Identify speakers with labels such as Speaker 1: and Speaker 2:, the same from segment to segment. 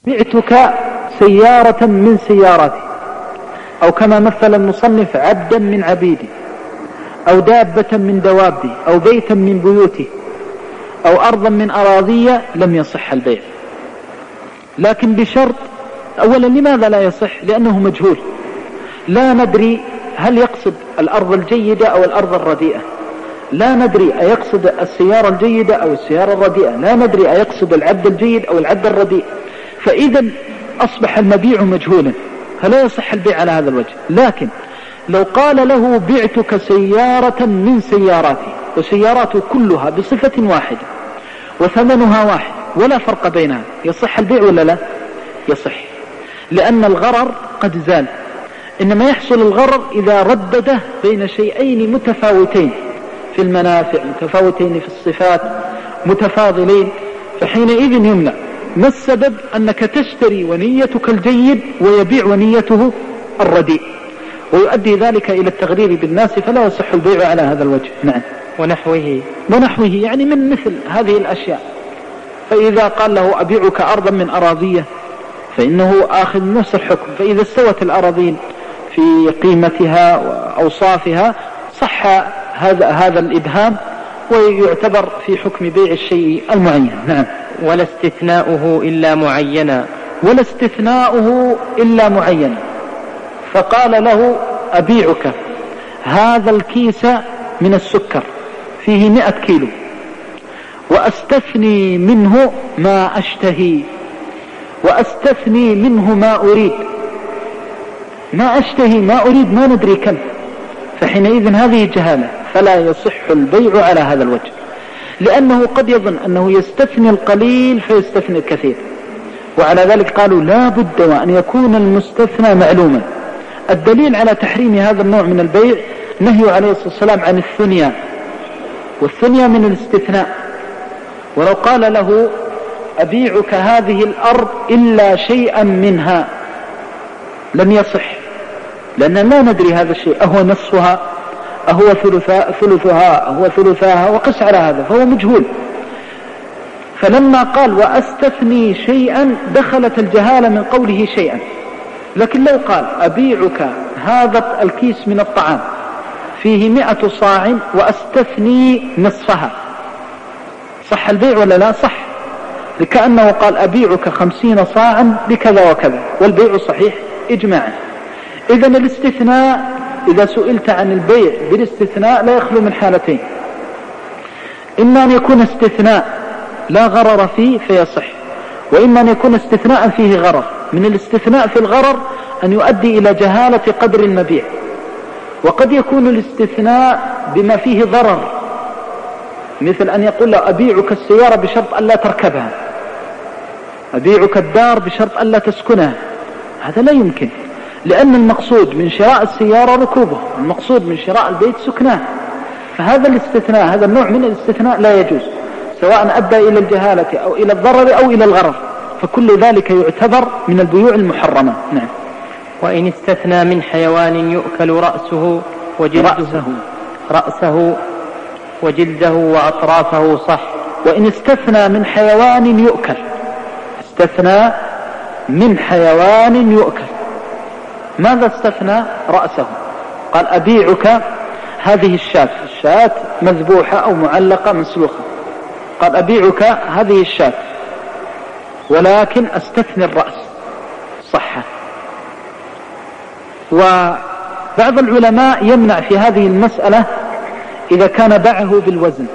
Speaker 1: بعتك سيارة من سياراتي، أو كما مثل المصنف عبدا من عبيدي، أو دابة من دوابي، أو بيتا من بيوتي، أو أرضا من أراضي، لم يصح البيع. لكن بشرط، أولا لماذا لا يصح؟ لأنه مجهول، لا ندري هل يقصد الأرض الجيدة أو الأرض الرديئة، لا ندري أيقصد السيارة الجيدة أو السيارة الرديئة، لا ندري أيقصد العبد الجيد أو العبد الرديء، فإذا أصبح المبيع مجهولا، فلا يصح البيع على هذا الوجه. لكن لو قال له بعتك سيارة من سياراتي، وسياراته كلها بصفة واحدة وثمنها واحد ولا فرق بينها، يصح البيع ولا لا؟ يصح، لأن الغرر قد زال. إنما يحصل الغرر إذا ردده بين شيئين متفاوتين في المنافع، متفاوتين في الصفات، متفاضلين، فحينئذ يمنع. ما السبب؟ أنك تشتري ونيتك الجيد ويبيع ونيته الرديء، ويؤدي ذلك إلى التغرير بالناس، فلا يصح البيع على هذا الوجه. نعم.
Speaker 2: ونحوه
Speaker 1: يعني من مثل هذه الأشياء. فإذا قال له أبيعك أرضا من أراضية، فإنه آخذ نفس الحكم. فإذا استوت الأراضين في قيمتها وأوصافها صح هذا الإبهام، ويعتبر في حكم بيع الشيء المعين. نعم.
Speaker 2: ولا استثناؤه إلا معينا،
Speaker 1: ولا استثناؤه إلا معينا. فقال له أبيعك هذا الكيس من السكر فيه 100 كيلو، وأستثني منه ما أشتهي، وأستثني منه ما أريد. ما أشتهي ما أريد ما ندري كم، فحينئذ هذه جهالة، فلا يصح البيع على هذا الوجه، لأنه قد يظن أنه يستثني القليل فيستثني الكثير. وعلى ذلك قالوا لا بد وأن يكون المستثنى معلوما. الدليل على تحريم هذا النوع من البيع نهي عليه الصلاة والسلام عن الثنيا، والثنيا من الاستثناء. ولو قال له أبيعك هذه الأرض إلا شيئا منها لم يصح، لأن لا ندري هذا الشيء أهو نصفها أهو ثلثها أهو ثلثاها، وقس على هذا فهو مجهول. فلما قال وأستثني شيئا دخلت الجهالة من قوله شيئا. لكن لو قال أبيعك هذا الكيس من الطعام فيه 100 صاع وأستثني نصفها، صح البيع ولا لا؟ صح، لكأنه قال أبيعك 50 صاعا بكذا وكذا، والبيع صحيح إجماعا. إذن الاستثناء إذا سئلت عن البيع بالاستثناء لا يخلو من حالتين: إما أن يكون استثناء لا غرر فيه فيصح، وإما أن يكون استثناء فيه غرر. من الاستثناء في الغرر أن يؤدي إلى جهالة قدر المبيع، وقد يكون الاستثناء بما فيه ضرر، مثل أن يقول له أبيعك السيارة بشرط ألا تركبها، أبيعك الدار بشرط ألا تسكنها. هذا لا يمكن، لأن المقصود من شراء السيارة ركوبه، المقصود من شراء البيت سكناه. فهذا الاستثناء، هذا النوع من الاستثناء لا يجوز، سواء أدى إلى الجهالة أو إلى الضرر أو إلى الغرر، فكل ذلك يعتبر من البيوع المحرمة. نعم.
Speaker 2: وإن استثنى من حيوان يؤكل رأسه وجلده وأطرافه صح.
Speaker 1: وإن استثنى من حيوان يؤكل، استثنى من حيوان يؤكل، ماذا استثنى؟ رأسه. قال أبيعك هذه الشاة مذبوحة أو معلقة مسلوخة، قال أبيعك هذه الشاة ولكن أستثني الرأس، صح. وبعض العلماء يمنع في هذه المسألة إذا كان باعه بالوزن.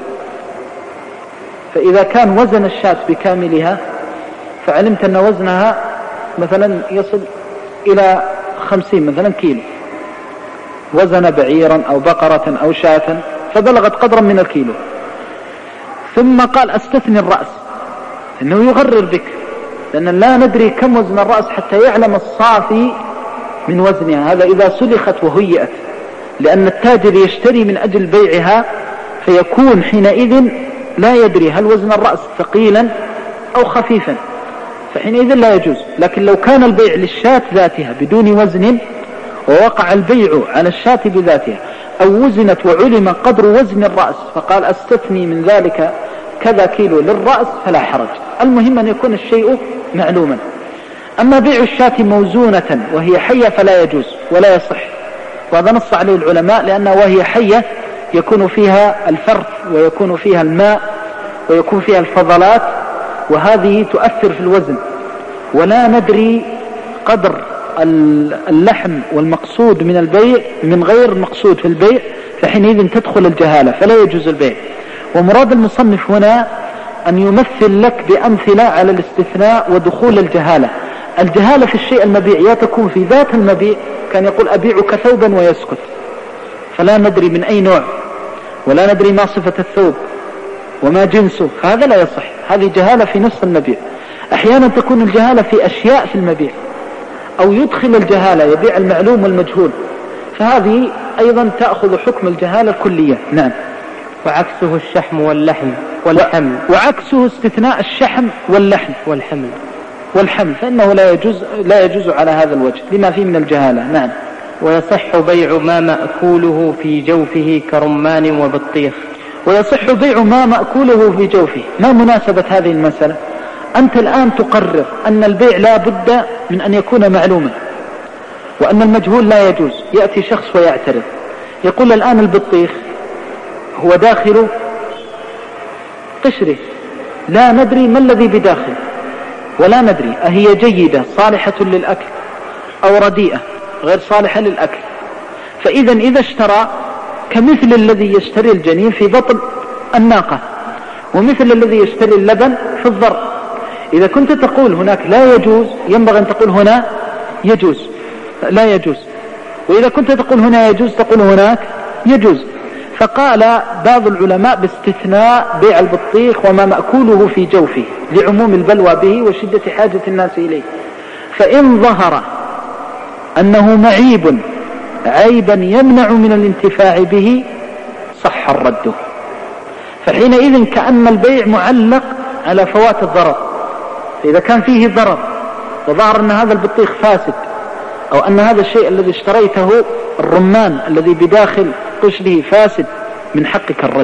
Speaker 1: فإذا كان وزن الشاة بكاملها، فعلمت أن وزنها مثلا يصل إلى 50 مثلا كيلو، وزن بعيرا أو بقرة أو شاة فبلغت قدرا من الكيلو، ثم قال أستثني الرأس، إنه يغرر بك، لأن لا ندري كم وزن الرأس حتى يعلم الصافي من وزنها. هذا إذا سلخت وهيئت، لأن التاجر يشتري من أجل بيعها، فيكون حينئذ لا يدري هل وزن الرأس ثقيلا أو خفيفا، فحينئذ لا يجوز. لكن لو كان البيع للشاة ذاتها بدون وزن، ووقع البيع على الشاة بذاتها، أو وزنت وعلم قدر وزن الرأس، فقال أستثني من ذلك كذا كيلو للرأس، فلا حرج. المهم أن يكون الشيء معلوما. أما بيع الشاة موزونة وهي حية فلا يجوز ولا يصح، وهذا نص عليه العلماء، لأنها وهي حية يكون فيها الفرث ويكون فيها الماء ويكون فيها الفضلات، وهذه تؤثر في الوزن، ولا ندري قدر اللحم والمقصود من البيع من غير المقصود في البيع، فحينئذ تدخل الجهالة فلا يجوز البيع. ومراد المصنف هنا أن يمثل لك بأمثلة على الاستثناء ودخول الجهالة. الجهالة في الشيء المبيع يا تكون في ذات المبيع، كان يقول أبيعك ثوبا ويسكت، فلا ندري من أي نوع ولا ندري ما صفة الثوب وما جنسه، هذا لا يصح، هذه جهالة في نفس المبيع. أحيانا تكون الجهالة في أشياء في المبيع، أو يدخل الجهالة يبيع المعلوم والمجهول، فهذه أيضا تأخذ حكم الجهالة الكلية. نعم.
Speaker 2: وعكسه الشحم واللحم والحمل.
Speaker 1: وعكسه استثناء الشحم واللحم والحمل فإنه لا يجوز على هذا الوجه لما فيه من الجهالة. نعم.
Speaker 2: ويصح بيع ما مأكوله في جوفه كرمان وبطيخ.
Speaker 1: ويصح بيع ما مأكوله في جوفه. ما مناسبة هذه المسألة؟ أنت الآن تقرر أن البيع لا بد من أن يكون معلوما، وأن المجهول لا يجوز. يأتي شخص ويعترض يقول الآن البطيخ هو داخل قشره، لا ندري ما الذي بداخل، ولا ندري أهي جيدة صالحة للأكل أو رديئة غير صالحة للأكل. إذا اشترى كمثل الذي يشتري الجنين في بطن الناقة، ومثل الذي يشتري اللبن في الضرع. إذا كنت تقول هناك لا يجوز، ينبغي أن تقول هنا يجوز لا يجوز، وإذا كنت تقول هنا يجوز تقول هناك يجوز. فقال بعض العلماء باستثناء بيع البطيخ وما مأكوله في جوفه لعموم البلوى به وشدة حاجة الناس إليه. فإن ظهر أنه معيب عيبا يمنع من الانتفاع به صح الرد، فحينئذ كأن البيع معلق على فوات الضرر. إذا كان فيه ضرر وظهر أن هذا البطيخ فاسد، أو أن هذا الشيء الذي اشتريته الرمان الذي بداخل قشره فاسد، من حقك الرد.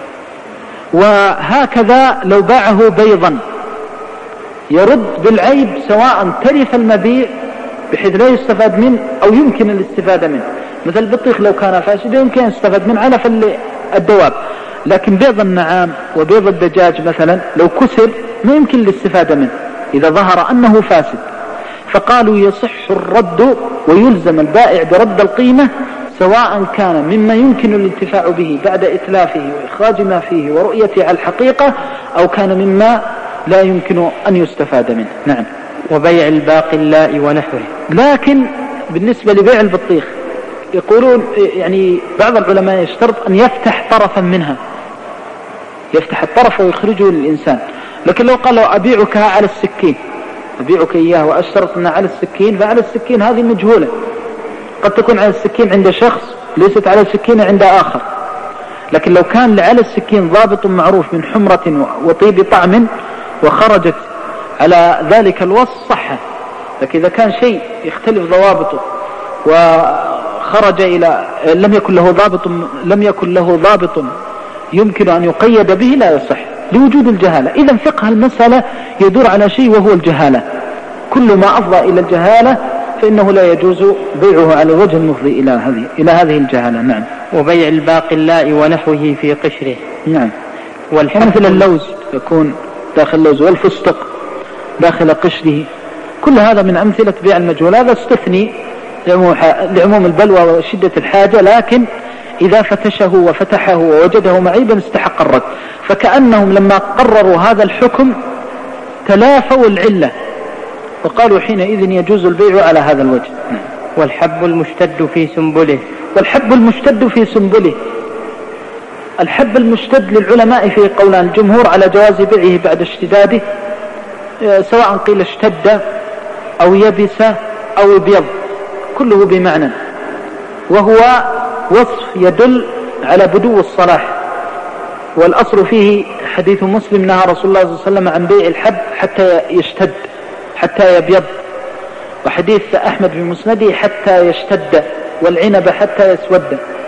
Speaker 1: وهكذا لو باعه بيضا يرد بالعيب سواء ترف المبيع بحيث لا يستفاد منه أو يمكن الاستفادة منه. مثل البطيخ لو كان فاسد يمكن يستفاد منه علف الدواب، لكن بيض النعام وبيض الدجاج مثلا لو كسر ما يمكن الاستفادة منه إذا ظهر أنه فاسد. فقالوا يصح الرد ويلزم البائع برد القيمة سواء كان مما يمكن الانتفاع به بعد إتلافه وإخراج ما فيه ورؤيته على الحقيقة، أو كان مما لا يمكن أن يستفاد منه. نعم.
Speaker 2: وبيع الباقلاء ونحوه.
Speaker 1: لكن بالنسبة لبيع البطيخ يقولون يعني بعض العلماء يشترط أن يفتح طرفا منها، يفتح الطرف ويخرجه للإنسان. لكن لو قال له أبيعك على السكين، أبيعك إياه وأشترط أنها على السكين، فعلى السكين هذه مجهولة، قد تكون على السكين عند شخص ليست على السكين عند آخر. لكن لو كان على السكين ضابط معروف من حمرة وطيب طعم وخرجت على ذلك الوصف صح. لكن إذا كان شيء يختلف ضوابطه وخرج إلى لم يكن له ضابط يمكن أن يقيد به لا يصح لوجود الجهالة. إذا فقه المسألة يدور على شيء وهو الجهالة، كل ما أفضى إلى الجهالة فإنه لا يجوز بيعه على وجه المفضي إلى هذه الجهالة. نعم.
Speaker 2: وبيع الباقلاء ونحوه في قشره.
Speaker 1: نعم. مثل اللوز يكون داخل اللوز والفستق داخل قشره، كل هذا من أمثلة بيع المجهول. هذا استثني لعموم البلوى وشدة الحاجة، لكن إذا فتشه وفتحه ووجده معيبا استحق الرد. فكأنهم لما قرروا هذا الحكم تلافوا العلة وقالوا حينئذ يجوز البيع على هذا الوجه.
Speaker 2: والحب المشتد في سنبله.
Speaker 1: والحب المشتد في سنبله. الحب المشتد للعلماء في قولان، الجمهور على جواز بيعه بعد اشتداده، سواء قيل اشتد أو يبس أو ابيض كله بمعنى، وهو وصف يدل على بدو الصلاح. والأصل فيه حديث مسلم نهى رسول الله صلى الله عليه وسلم عن بيع الحب حتى يشتد حتى يبيض، وحديث أحمد في مسنده حتى يشتد، والعنب حتى يسود،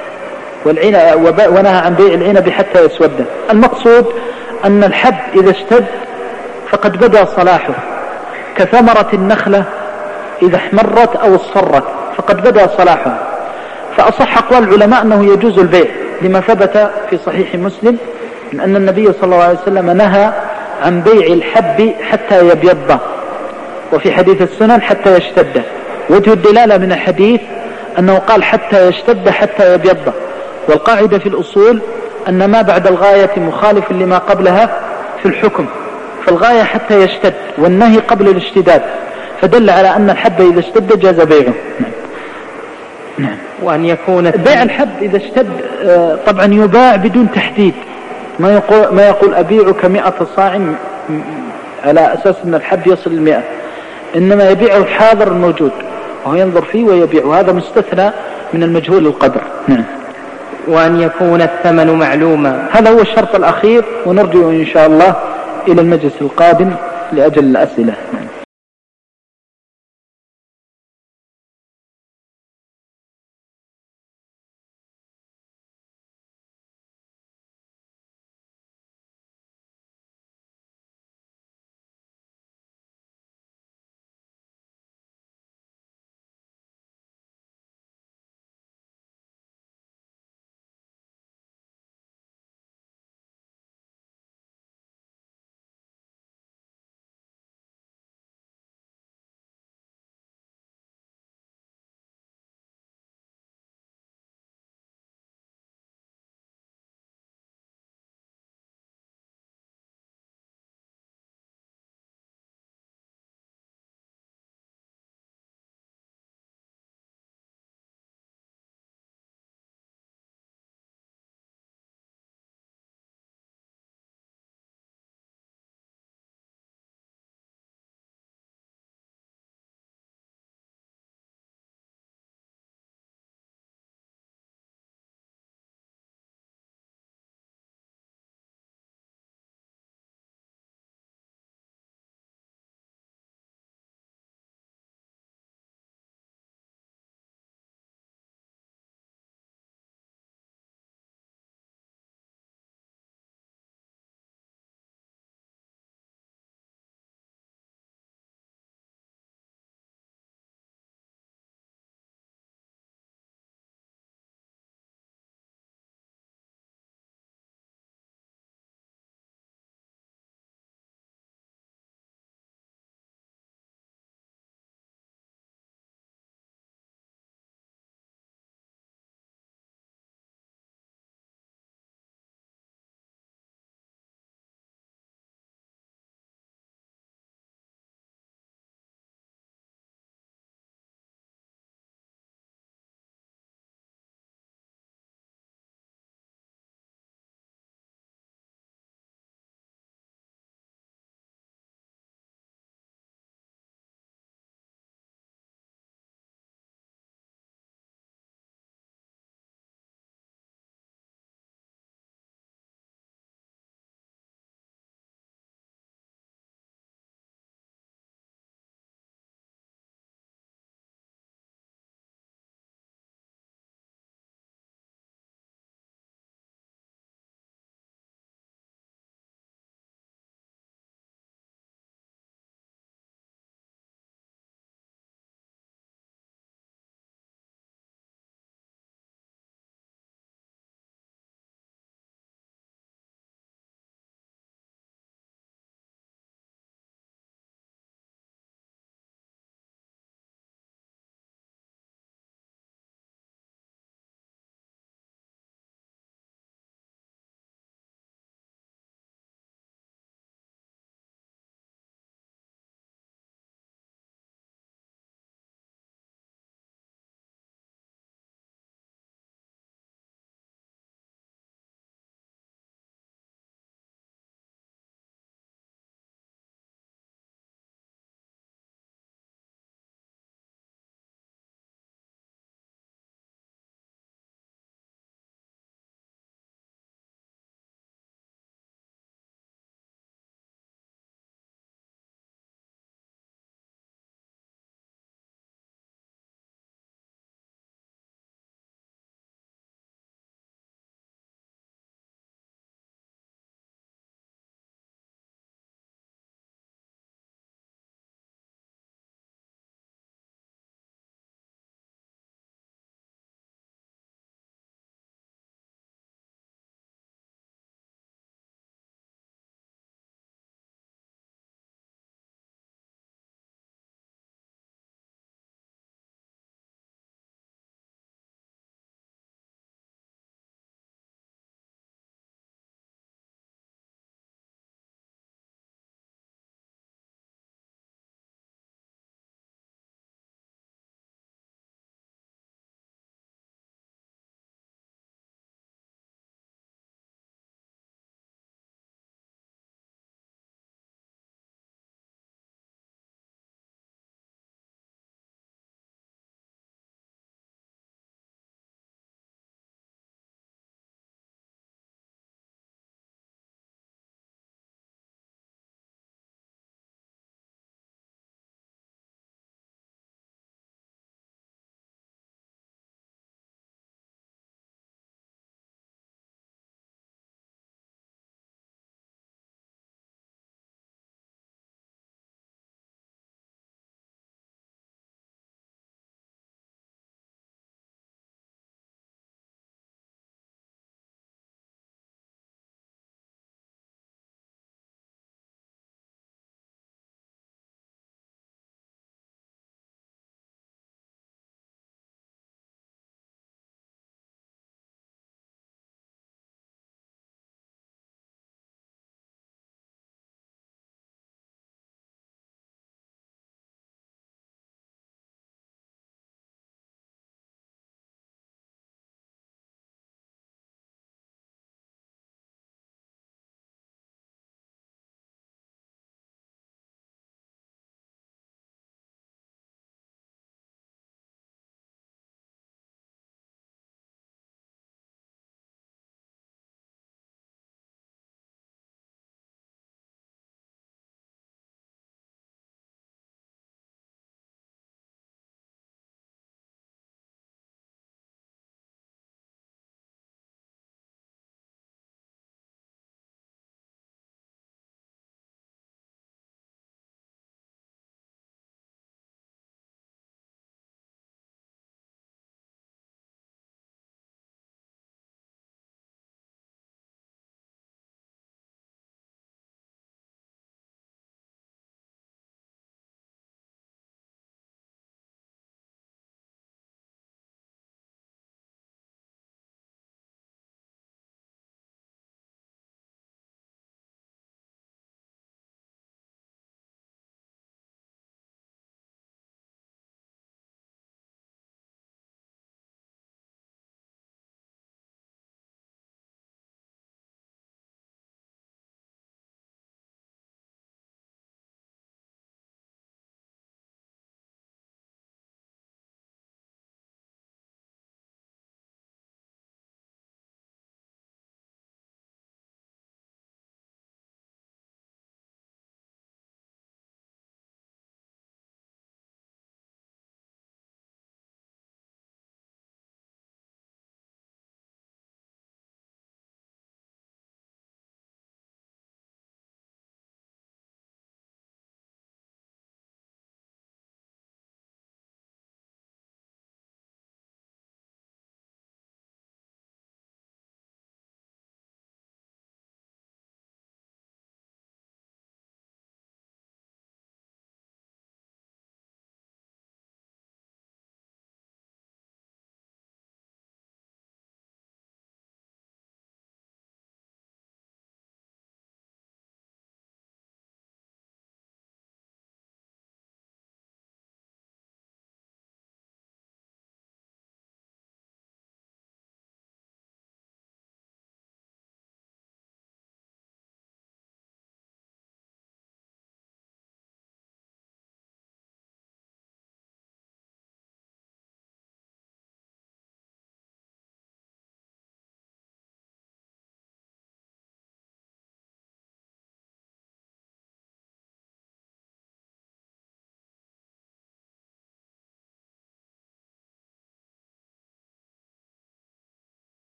Speaker 1: ونهى عن بيع العنب حتى يسود. المقصود أن الحب إذا اشتد فقد بدأ صلاحه، كثمرة النخلة إذا احمرت أو اصفرت فقد بدأ صلاحها. فأصح أقوال العلماء أنه يجوز البيع لما ثبت في صحيح مسلم من أن النبي صلى الله عليه وسلم نهى عن بيع الحب حتى يبيض، وفي حديث السنن حتى يشتد. وجه الدلالة من الحديث أنه قال حتى يشتد حتى يبيض، والقاعدة في الأصول أن ما بعد الغاية مخالف لما قبلها في الحكم، فالغاية حتى يشتد والنهي قبل الاشتداد، فدل على أن الحب إذا اشتد جاز بيعه. نعم.
Speaker 2: وأن يكون
Speaker 1: بيع الحب إذا اشتد طبعا يباع بدون تحديد، ما يقول أبيعك 100 صاع على أساس أن الحب يصل 100، إنما يبيعه الحاضر الموجود وهو ينظر فيه ويبيعه، هذا مستثنى من المجهول القدر. نعم.
Speaker 2: وأن يكون الثمن معلوما،
Speaker 1: هذا هو الشرط الأخير، ونرجو إن شاء الله إلى المجلس القادم لأجل الأسئلة. نعم.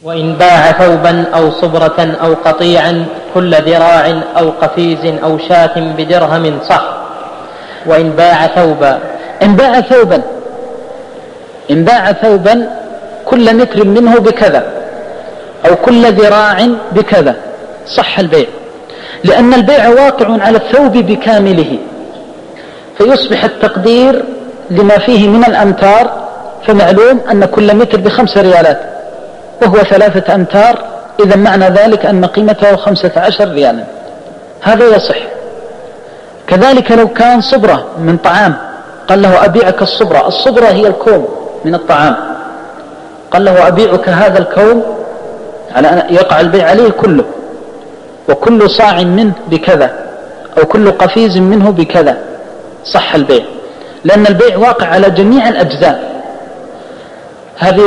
Speaker 2: وإن باع ثوبا أو صبرة أو قطيعا كل ذراع أو قفيز أو شاة بدرهم صح. وإن باع ثوبا
Speaker 1: إن باع ثوبا كل متر منه بكذا أو كل ذراع بكذا صح البيع، لأن البيع واقع على الثوب بكامله، فيصبح التقدير لما فيه من الأمتار، فمعلوم أن كل متر ب5 ريالات وهو 3 أمتار، إذا معنى ذلك أن قيمته 15 ريالا، هذا يصح. كذلك لو كان صبرة من طعام قال له أبيعك الصبرة هي الكوم من الطعام، قال له أبيعك هذا الكوم على أن يقع البيع عليه كله، وكل صاع منه بكذا أو كل قفيز منه بكذا صح البيع، لأن البيع واقع على جميع الأجزاء. هذه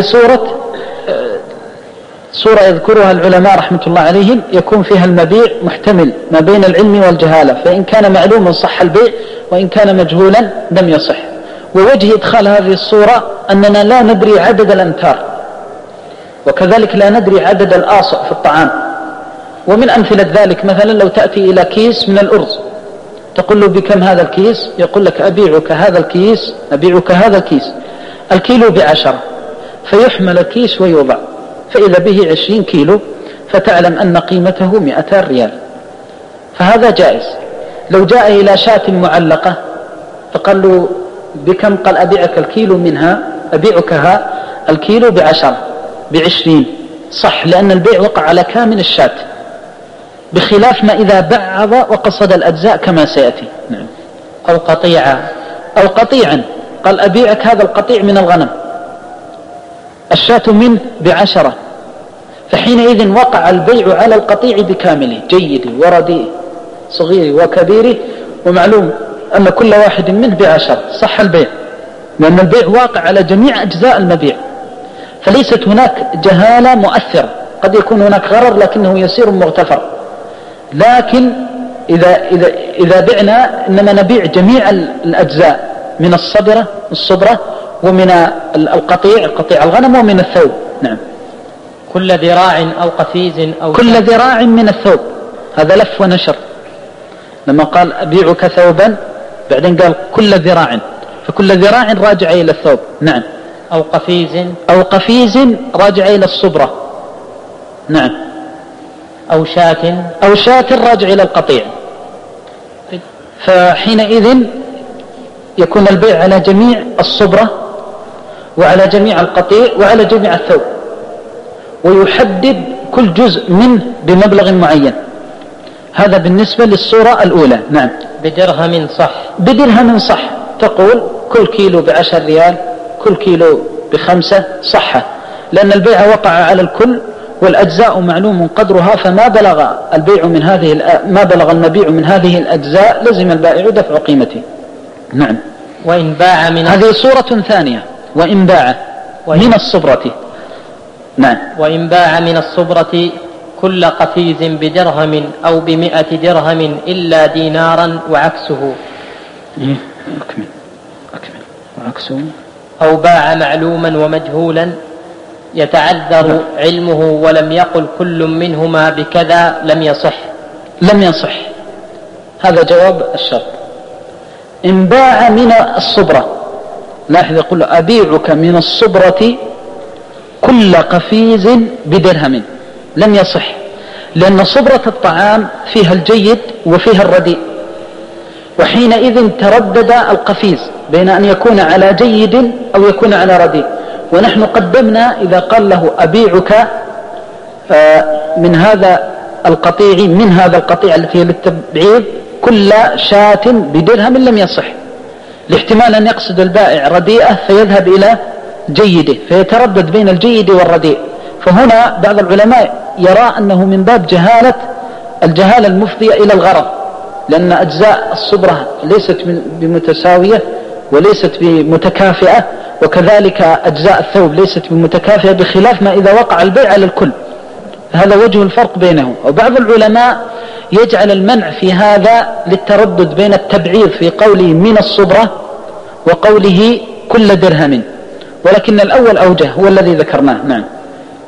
Speaker 1: صورة يذكرها العلماء رحمة الله عليهم يكون فيها المبيع محتمل ما بين العلم والجهالة، فإن كان معلوما صح البيع، وإن كان مجهولا لم يصح. ووجه إدخال هذه الصورة أننا لا ندري عدد الأمتار، وكذلك لا ندري عدد الآصع في الطعام. ومن أمثلة ذلك مثلا لو تأتي إلى كيس من الأرز تقول له بكم هذا الكيس، يقول لك أبيعك هذا الكيس الكيلو ب10، فيحمل الكيس ويوضع، فإذا به 20 كيلو، فتعلم أن قيمته 200 ريال، فهذا جائز. لو جاء إلى شاة معلقة فقال له بكم، قال أبيعك الكيلو منها، أبيعكها الكيلو ب20 صح، لأن البيع وقع على كامل الشاة، بخلاف ما إذا بعض وقصد الأجزاء كما سيأتي. نعم. أو قطيعا قال أبيعك هذا القطيع من الغنم، الشاة منه ب10، فحينئذ وقع البيع على القطيع بكامله، جيده ورديئه صغيره وكبيره، ومعلوم أن كل واحد منه ب10 صح البيع، لأن البيع واقع على جميع أجزاء المبيع، فليست هناك جهالة مؤثرة. قد يكون هناك غرر لكنه يسير مغتفر، لكن إذا بعنا إنما نبيع جميع الأجزاء من الصبرة ومن قطيع الغنم ومن الثوب. نعم.
Speaker 2: كل ذراع أو قفيز أو
Speaker 1: كل ذراع من الثوب، هذا لف ونشر، لما قال أبيعك ثوبا بعدين قال كل ذراع، فكل ذراع راجع إلى الثوب. نعم.
Speaker 2: أو
Speaker 1: قفيز راجع إلى الصبرة. نعم.
Speaker 2: أو شاة
Speaker 1: راجع إلى القطيع، فحينئذ يكون البيع على جميع الصبرة وعلى جميع القطيع وعلى جميع الثوب، ويحدد كل جزء منه بمبلغ معين. هذا بالنسبة للصورة الأولى. نعم. بدرهم صح، تقول كل كيلو ب10 ريال، كل كيلو ب5 صحة، لأن البيع وقع على الكل، والأجزاء معلوم قدرها، فما بلغ المبيع من هذه الأجزاء لزم البائع دفع قيمته. نعم.
Speaker 2: وإن باع
Speaker 1: هذه صورة ثانية. وإن باع من الصبرة. نعم.
Speaker 2: وإن باع من الصبرة كل قفيز بدرهم أو ب100 درهم إلا دينارا وعكسه.
Speaker 1: أكمل. وعكسه.
Speaker 2: أو باع معلوما ومجهولا يتعذر علمه ولم يقل كل منهما بكذا لم يصح.
Speaker 1: هذا جواب الشرط. إن باع من الصبرة، لاحظ يقول أبيعك من الصبرة كل قفيز بدرهم، لم يصح، لأن صبرة الطعام فيها الجيد وفيها الرديء، وحينئذ تردد القفيز بين أن يكون على جيد أو يكون على رديء. ونحن قدمنا إذا قال له أبيعك من هذا القطيع التي للتبعيض كل شاة بدرهم لم يصح، لاحتمال أن يقصد البائع رديئة فيذهب إلى جيده، فيتردد بين الجيد والرديء. فهنا بعض العلماء يرى أنه من باب الجهالة المفضية إلى الغرر، لأن أجزاء الصبرة ليست بمتساوية وليست بمتكافئة، وكذلك أجزاء الثوب ليست بمتكافئة، بخلاف ما إذا وقع البيع على الكل. هذا وجه الفرق بينهم. وبعض العلماء يجعل المنع في هذا للتردد بين التبعيض في قوله من الصبرة وقوله كل درهم، ولكن الأول أوجه هو الذي ذكرناه. نعم.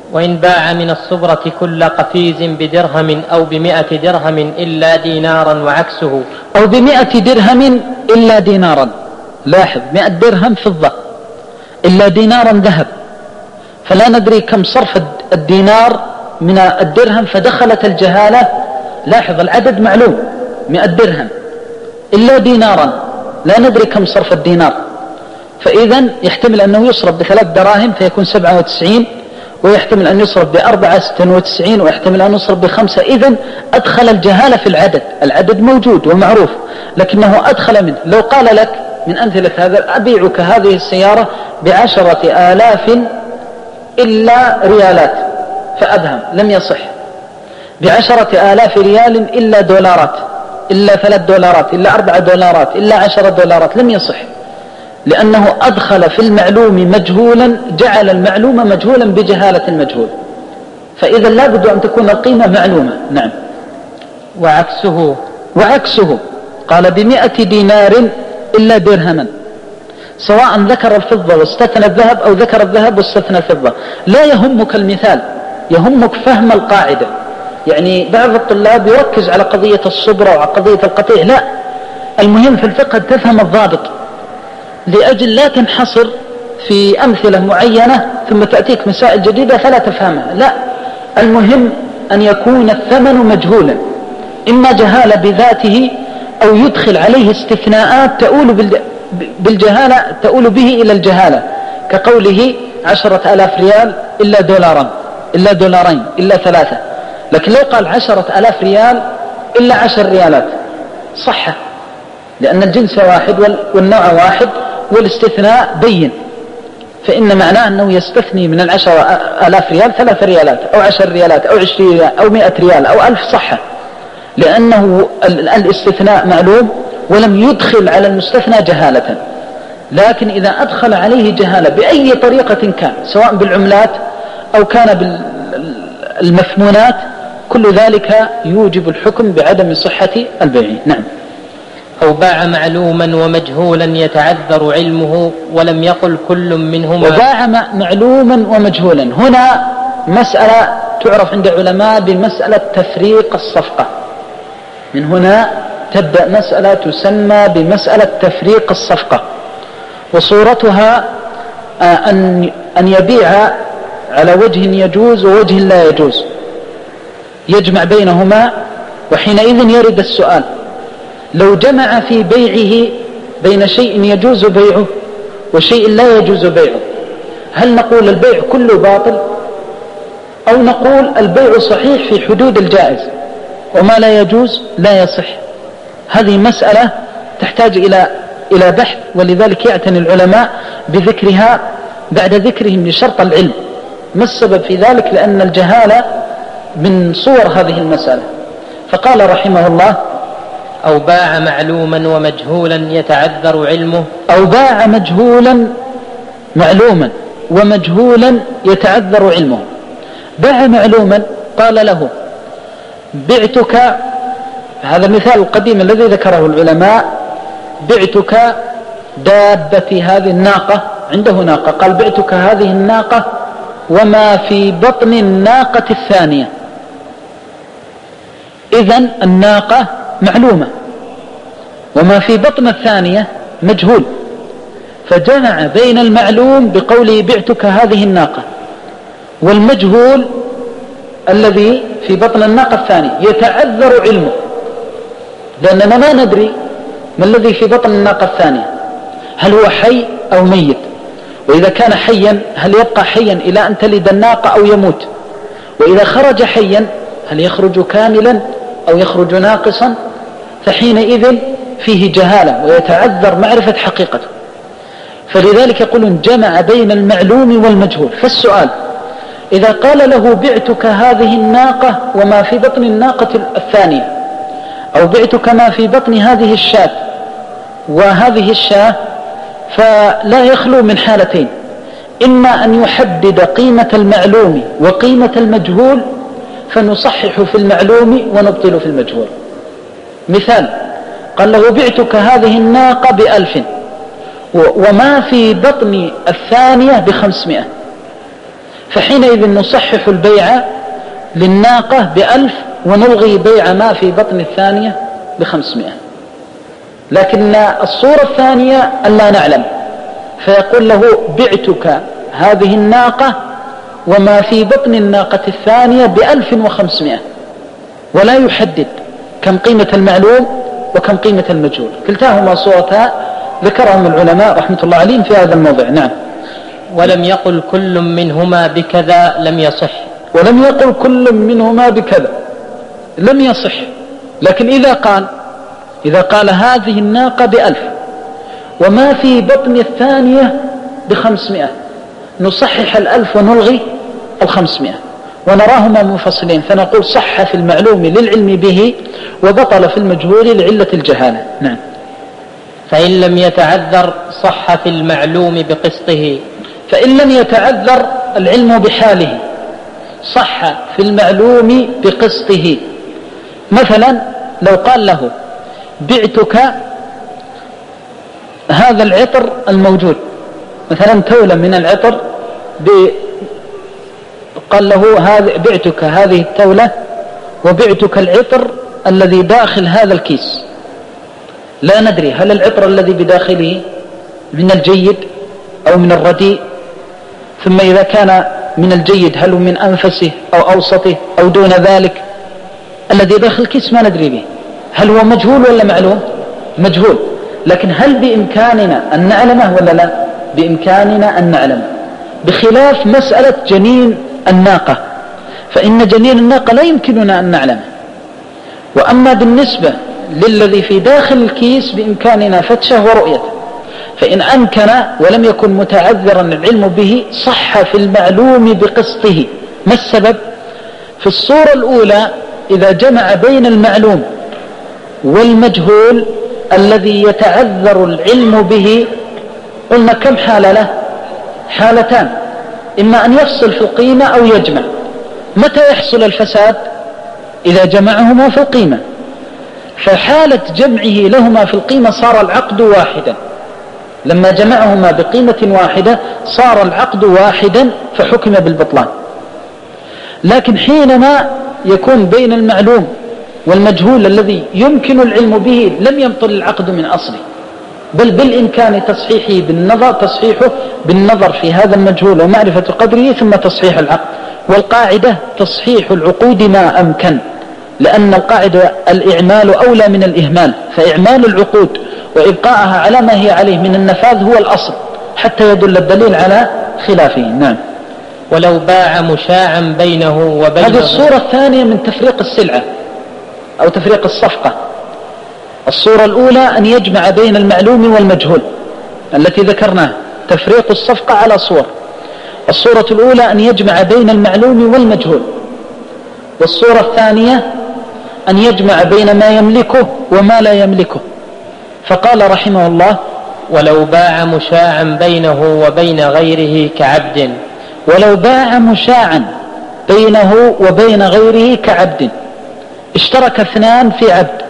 Speaker 2: وإن باع من الصبرة كل قفيز بدرهم أو ب100 درهم إلا دينارا وعكسه.
Speaker 1: أو ب100 درهم إلا دينارا، لاحظ 100 درهم فضة إلا دينارا ذهب، فلا ندري كم صرف الدينار من الدرهم فدخلت الجهالة. لاحظ العدد معلوم 100 درهم إلا دينارا، لا ندري كم صرف الدينار، فإذا يحتمل أنه يصرف ب3 دراهم فيكون 97، ويحتمل أن يصرف ب4 96، ويحتمل أن يصرف ب5. إذن أدخل الجهالة في العدد، العدد موجود ومعروف لكنه أدخل منه. لو قال لك من أمثلة هذا أبيعك هذه السيارة ب10,000 إلا ريالات فأبهم، لم يصح. ب10,000 ريال إلا دولارات، إلا 3 دولارات، إلا 4 دولارات، إلا 10 دولارات، لم يصح، لأنه أدخل في المعلوم مجهولا، جعل المعلوم مجهولا بجهالة المجهول، فإذا لا بد أن تكون القيمة معلومة. نعم. وعكسه قال ب100 دينار إلا درهما، سواء ذكر الفضة واستثنى الذهب أو ذكر الذهب واستثنى الفضة، لا يهمك المثال، يهمك فهم القاعدة. يعني بعض الطلاب يركز على قضية الصبرة وعلى قضية القطيع، لا، المهم في الفقه تفهم الضابط، لأجل لا تنحصر في أمثلة معينة ثم تأتيك مسائل جديدة فلا تفهمها، لا، المهم أن يكون الثمن مجهولا، إما جهالة بذاته أو يدخل عليه استثناءات تؤول بالجهالة، تؤول به إلى الجهالة، كقوله 10,000 ريال إلا دولارا، إلا دولارين، إلا 3. لكن لو قال 10,000 ريال إلا 10 ريالات صح، لأن الجنس واحد والنوع واحد والاستثناء بين، فإن معناه أنه يستثني من 10,000 ريال 3 ريالات أو 10 ريالات أو 20 ريال أو 100 ريال أو 1000 صحة، لأنه الاستثناء معلوم ولم يدخل على المستثنى جهالة. لكن إذا أدخل عليه جهالة بأي طريقة كان، سواء بالعملات أو كان بالمثمونات، كل ذلك يوجب الحكم بعدم صحة البيع. نعم.
Speaker 2: أو باع معلوما ومجهولا يتعذر علمه ولم يقل كل منهما.
Speaker 1: وباع معلوما ومجهولا، هنا مسألة تعرف عند علماء بمسألة تفريق الصفقة، من هنا تبدأ مسألة تسمى بمسألة تفريق الصفقة، وصورتها أن يبيع على وجه يجوز ووجه لا يجوز، يجمع بينهما، وحينئذ يرد السؤال: لو جمع في بيعه بين شيء يجوز بيعه وشيء لا يجوز بيعه، هل نقول البيع كله باطل، أو نقول البيع صحيح في حدود الجائز وما لا يجوز لا يصح؟ هذه مسألة تحتاج إلى بحث، ولذلك يعتني العلماء بذكرها بعد ذكرهم لشرط العلم. ما السبب في ذلك؟ لأن الجهالة من صور هذه المسألة. فقال رحمه الله:
Speaker 2: أو باع معلوما ومجهولا يتعذر علمه.
Speaker 1: أو باع معلوما ومجهولا يتعذر علمه. باع معلوما، قال له: بعتك، هذا مثال القديم الذي ذكره العلماء، بعتك دابتي هذه الناقة، عنده ناقة، قال: بعتك هذه الناقة وما في بطن الناقة الثانية. إذن الناقة معلومة وما في بطن الثانية مجهول، فجمع بين المعلوم بقوله بعتك هذه الناقة، والمجهول الذي في بطن الناقة الثانية يتعذر علمه، لأننا ما ندري ما الذي في بطن الناقة الثانية، هل هو حي أو ميت، وإذا كان حيا هل يبقى حيا إلى أن تلد الناقة أو يموت، وإذا خرج حيا هل يخرج كاملا أو يخرج ناقصا، فحينئذ فيه جهالة ويتعذر معرفة حقيقته. فلذلك يقولون جمع بين المعلوم والمجهول. فالسؤال: إذا قال له بعتك هذه الناقة وما في بطن الناقة الثانية، أو بعتك ما في بطن هذه الشاة وهذه الشاة، فلا يخلو من حالتين: إما أن يحدد قيمة المعلوم وقيمة المجهول فنصحح في المعلوم ونبطل في المجهول. مثال: قال له بعتك هذه الناقة ب1000 وما في بطن الثانية ب500، فحينئذ نصحح البيع للناقة ب1000 ونلغي بيع ما في بطن الثانية ب500. لكن الصورة الثانية ألا نعلم، فيقول له بعتك هذه الناقة وما في بطن الناقة الثانية ب1500، ولا يحدد كم قيمة المعلوم وكم قيمة المجهول. كلتاهما صورتها ذكرهم العلماء رحمة الله عليهم في هذا الموضع. نعم.
Speaker 2: ولم يقل كل منهما بكذا لم يصح.
Speaker 1: ولم يقل كل منهما بكذا لم يصح. لكن إذا قال هذه الناقة ب1000 وما في بطن الثانية ب500، نصحح 1000 ونلغي 500 ونراهما منفصلين، فنقول صح في المعلوم للعلم به وبطل في المجهول لعلة الجهالة. نعم.
Speaker 2: فإن لم يتعذر صح في المعلوم بقسطه.
Speaker 1: فإن لم يتعذر العلم بحاله صح في المعلوم بقسطه. مثلا لو قال له بعتك هذا العطر الموجود، مثلا تولة من العطر، قال له بعتك هذه التولة وبعتك العطر الذي داخل هذا الكيس. لا ندري هل العطر الذي بداخله من الجيد أو من الرديء، ثم إذا كان من الجيد هل من أنفسه أو أوسطه أو دون ذلك. الذي داخل الكيس ما ندري به، هل هو مجهول ولا معلوم؟ مجهول. لكن هل بإمكاننا أن نعلمه ولا لا؟ بإمكاننا أن نعلمه، بخلاف مسألة جنين الناقة، فإن جنين الناقة لا يمكننا أن نعلمه. وأما بالنسبة للذي في داخل الكيس بإمكاننا فتشه ورؤيته. فإن أمكن ولم يكن متعذرا العلم به صح في المعلوم بقسطه. ما السبب؟ في الصورة الأولى إذا جمع بين المعلوم والمجهول الذي يتعذر العلم به، قلنا كم حالة له؟ حالتان، إما أن يفصل في القيمة أو يجمع. متى يحصل الفساد؟ إذا جمعهما في القيمة. فحالة جمعه لهما في القيمة صار العقد واحدا، لما جمعهما بقيمة واحدة صار العقد واحدا فحكم بالبطلان. لكن حينما يكون بين المعلوم والمجهول الذي يمكن العلم به لم يبطل العقد من أصله، بل بالإمكان تصحيحه بالنظر في هذا المجهول ومعرفة قدره ثم تصحيح العقد. والقاعدة تصحيح العقود ما أمكن، لأن القاعدة الإعمال أولى من الإهمال، فإعمال العقود وإبقاءها على ما هي عليه من النفاذ هو الأصل حتى يدل الدليل على خلافه. نعم.
Speaker 2: ولو باع مشاعا بينه وبينه.
Speaker 1: هذه الصورة الثانية من تفريق السلعة أو تفريق الصفقة. الصورة الأولى أن يجمع بين المعلوم والمجهول التي ذكرناها، تفريق الصفقة على صور. الصورة الأولى أن يجمع بين المعلوم والمجهول، والصورة الثانية أن يجمع بين ما يملكه وما لا يملكه. فقال رحمه الله:
Speaker 2: ولو باع مشاعا بينه وبين غيره كعبد.
Speaker 1: ولو باع مشاعا بينه وبين غيره كعبد، اشترك اثنان في عبد،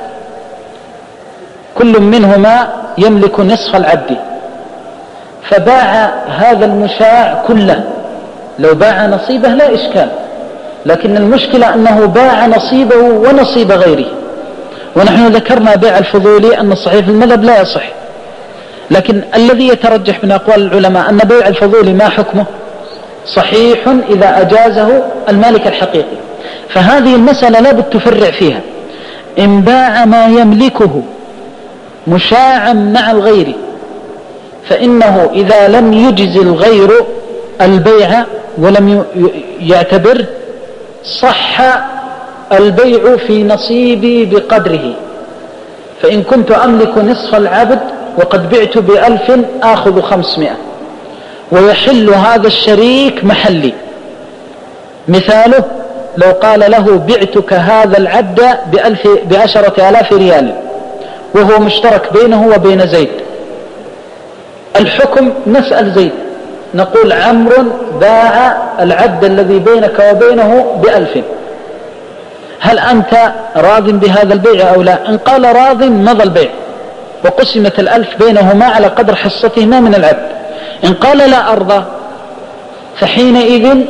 Speaker 1: كل منهما يملك نصف العبد، فباع هذا المشاع كله. لو باع نصيبه لا إشكال، لكن المشكلة أنه باع نصيبه ونصيب غيره. ونحن ذكرنا بيع الفضولي أن الصحيح في المذهب لا يصح، لكن الذي يترجح من أقوال العلماء أن بيع الفضولي ما حكمه؟ صحيح إذا أجازه المالك الحقيقي. فهذه المسألة لا بد تفرع فيها. إن باع ما يملكه مشاعا مع الغير، فإنه إذا لم يجز الغير البيع ولم يعتبر صح البيع في نصيبي بقدره. فإن كنت أملك نصف العبد وقد بعت ب1000 آخذ 500، ويحل هذا الشريك محلي. مثاله لو قال له: بعتك هذا العبد ب10,000 ريال، وهو مشترك بينه وبين زيد. الحكم نسأل زيد، نقول: عمرو باع العبد الذي بينك وبينه ب1000، هل أنت راض بهذا البيع أو لا؟ إن قال راض مضى البيع وقسمت 1000 بينهما على قدر حصتهما من العبد. إن قال لا أرضى فحينئذ